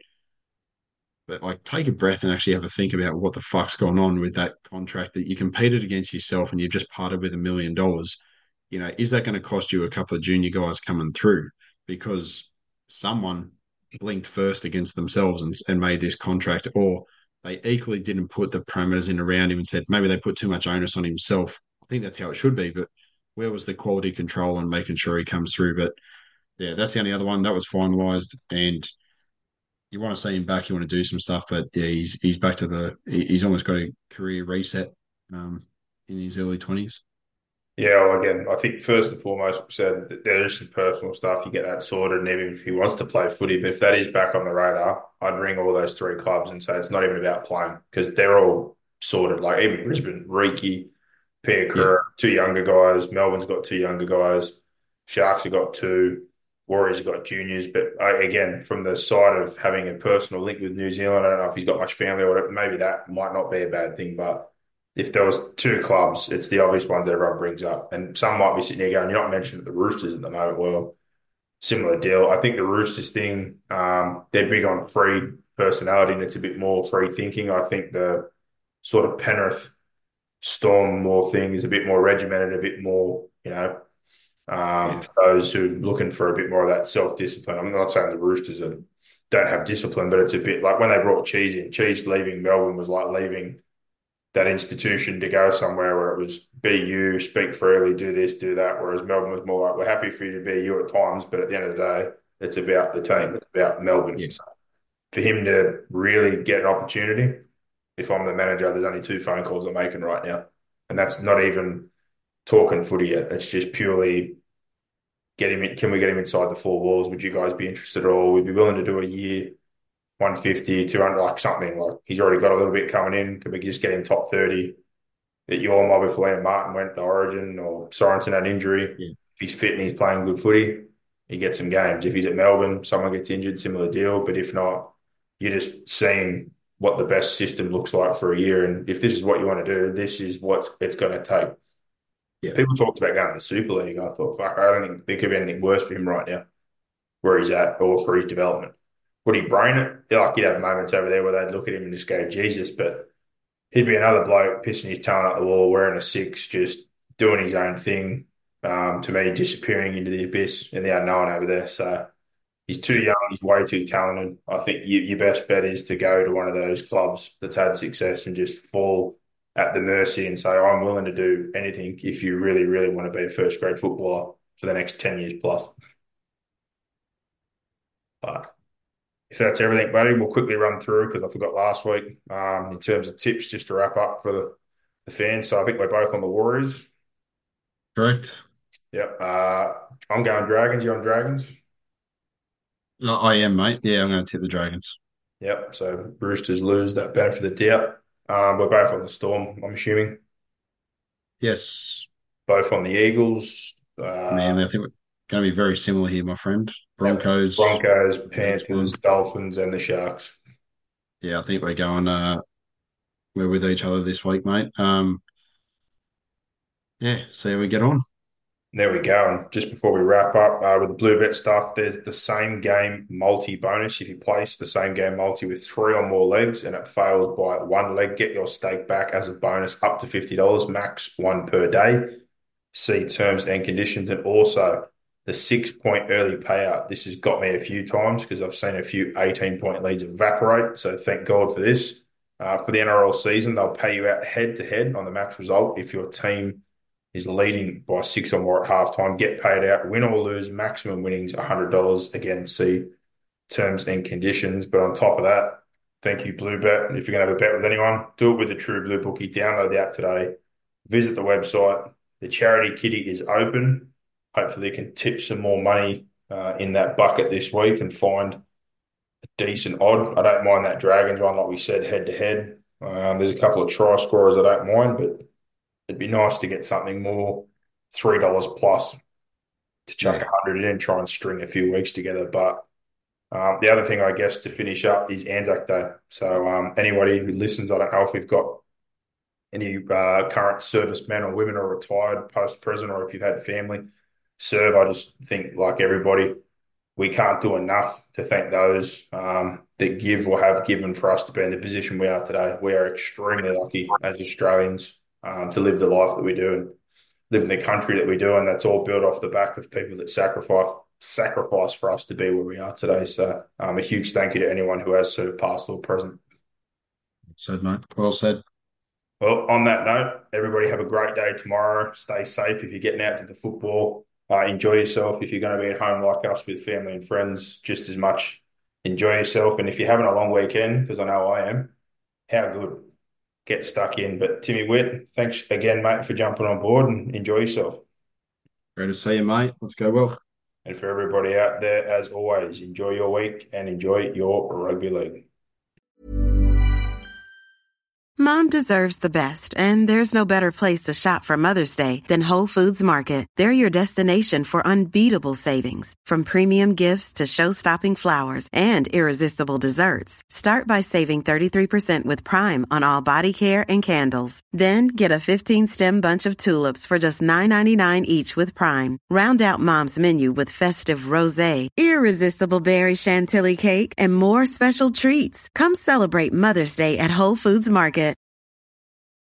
But, like, take a breath and actually have a think about what the fuck's gone on with that contract that you competed against yourself and you've just parted with a million dollars. You know, is that going to cost you a couple of junior guys coming through? Because someone blinked first against themselves and, and made this contract, or they equally didn't put the parameters in around him and said maybe they put too much onus on himself. I think that's how it should be, but where was the quality control and making sure he comes through? But yeah, that's the only other one that was finalised, and you want to see him back, you want to do some stuff, but yeah, he's he's back to the he's almost got a career reset um, in his early twenties. Yeah, well, again, I think first and foremost, we said that there is some personal stuff. You get that sorted, and even if he wants to play footy, but if that is back on the radar, I'd ring all those three clubs and say it's not even about playing because they're all sorted. Like even Brisbane, Reiki, Yeah, Piakura, two younger guys. Melbourne's got two younger guys. Sharks have got two. Warriors have got juniors. But I, again, from the side of having a personal link with New Zealand, I don't know if he's got much family or whatever. Maybe that might not be a bad thing, but if there was two clubs, it's the obvious ones that everyone brings up. And some might be sitting there going, you're not mentioning the Roosters at the moment. Well, similar deal. I think the Roosters thing, um, they're big on free personality and it's a bit more free thinking. I think the sort of Penrith Storm more thing is a bit more regimented, a bit more, you know, um, yeah, for those who are looking for a bit more of that self-discipline. I'm not saying the Roosters are, don't have discipline, but it's a bit like when they brought Cheese in, Cheese leaving Melbourne was like leaving that institution to go somewhere where it was be you, speak freely, do this, do that. Whereas Melbourne was more like, we're happy for you to be you at times, but at the end of the day, it's about the team, it's about Melbourne. yeah, So for him to really get an opportunity, if I'm the manager, there's only two phone calls I'm making right now. And that's not even talking footy yet. It's just purely get him in, can we get him inside the four walls? Would you guys be interested at all? We'd be willing to do a year, one fifty, two hundred, like something like he's already got a little bit coming in. Could we just get him top thirty? At your mob if Liam Martin went to Origin or Sorensen had injury. yeah, If he's fit and he's playing good footy, he gets some games. If he's at Melbourne, someone gets injured, similar deal. But if not, you're just seeing what the best system looks like for a year. And if this is what you want to do, this is what it's going to take. yeah. People talked about going to the Super League. I thought, fuck, I don't think there could be anything worse for him right now, where he's at, or for his development. Would he brain it? Yeah, like, he'd have moments over there where they'd look at him and just go, Jesus, but he'd be another bloke pissing his tongue at the wall, wearing a six, just doing his own thing. Um, to me, disappearing into the abyss and the unknown over there. So he's too young. He's way too talented. I think you, your best bet is to go to one of those clubs that's had success and just fall at the mercy and say, I'm willing to do anything if you really, really want to be a first grade footballer for the next ten years plus. But if that's everything, buddy, we'll quickly run through because I forgot last week um, in terms of tips just to wrap up for the, the fans. So I think we're both on the Warriors. Correct. Yep. Uh, I'm going Dragons. You on Dragons? No, I am, mate. Yeah, I'm going to tip the Dragons. Yep. So Roosters lose that benefit of the doubt. Um, we're both on the Storm, I'm assuming. Yes, Both on the Eagles. Uh, man. I think we're going to be very similar here, my friend. yep. Broncos. Broncos, Panthers, Panthers, Dolphins, and the Sharks. Yeah, I think we're going. Uh, we're with each other this week, mate. Um, yeah, see how we get on. There we go. And just before we wrap up uh, with the Blue Bet stuff, there's the same game multi bonus. If you place the same game multi with three or more legs and it fails by one leg, get your stake back as a bonus up to fifty dollars, max one per day. See terms and conditions. And also the six point early payout. This has got me a few times because I've seen a few eighteen point leads evaporate. So thank God for this. Uh, for the N R L season, they'll pay you out head to head on the max result if your team is leading by six or more at halftime, get paid out, win or lose, maximum winnings one hundred dollars. Again, see terms and conditions. But on top of that, thank you, Bluebet. If you're going to have a bet with anyone, do it with the True Blue Bookie. Download the app today. Visit the website. The charity kitty is open. Hopefully, you can tip some more money uh, in that bucket this week and find a decent odd. I don't mind that Dragons one, like we said, head to head. Um, there's a couple of try scorers I don't mind, but it'd be nice to get something more three dollars plus to chuck a Yeah. hundred in and try and string a few weeks together. But um, the other thing, I guess, to finish up is Anzac Day. So um, anybody who listens, I don't know if we've got any uh, current servicemen or women or retired, post-present, or if you've had family serve. I just think, like everybody, we can't do enough to thank those um, that give or have given for us to be in the position we are today. We are extremely lucky as Australians um, to live the life that we do and live in the country that we do, and that's all built off the back of people that sacrifice sacrifice for us to be where we are today. So um, a huge thank you to anyone who has served past or present. Said, mate. Well said. Well, on that note, everybody have a great day tomorrow. Stay safe if you're getting out to the football. Uh, enjoy yourself if you're going to be at home like us with family and friends just as much enjoy yourself. And if you're having a long weekend, because I know I am, how good. Get stuck in. But Timmy Witt, thanks again, mate, for jumping on board, and enjoy yourself. Great to see you, mate. Let's go well. And for everybody out there, as always, enjoy your week and enjoy your rugby league. Mom deserves the best, and there's no better place to shop for Mother's Day than Whole Foods Market. They're your destination for unbeatable savings, from premium gifts to show-stopping flowers and irresistible desserts. Start by saving thirty-three percent with Prime on all body care and candles. Then get a fifteen-stem bunch of tulips for just nine ninety-nine each with Prime. Round out Mom's menu with festive rosé, irresistible berry chantilly cake, and more special treats. Come celebrate Mother's Day at Whole Foods Market.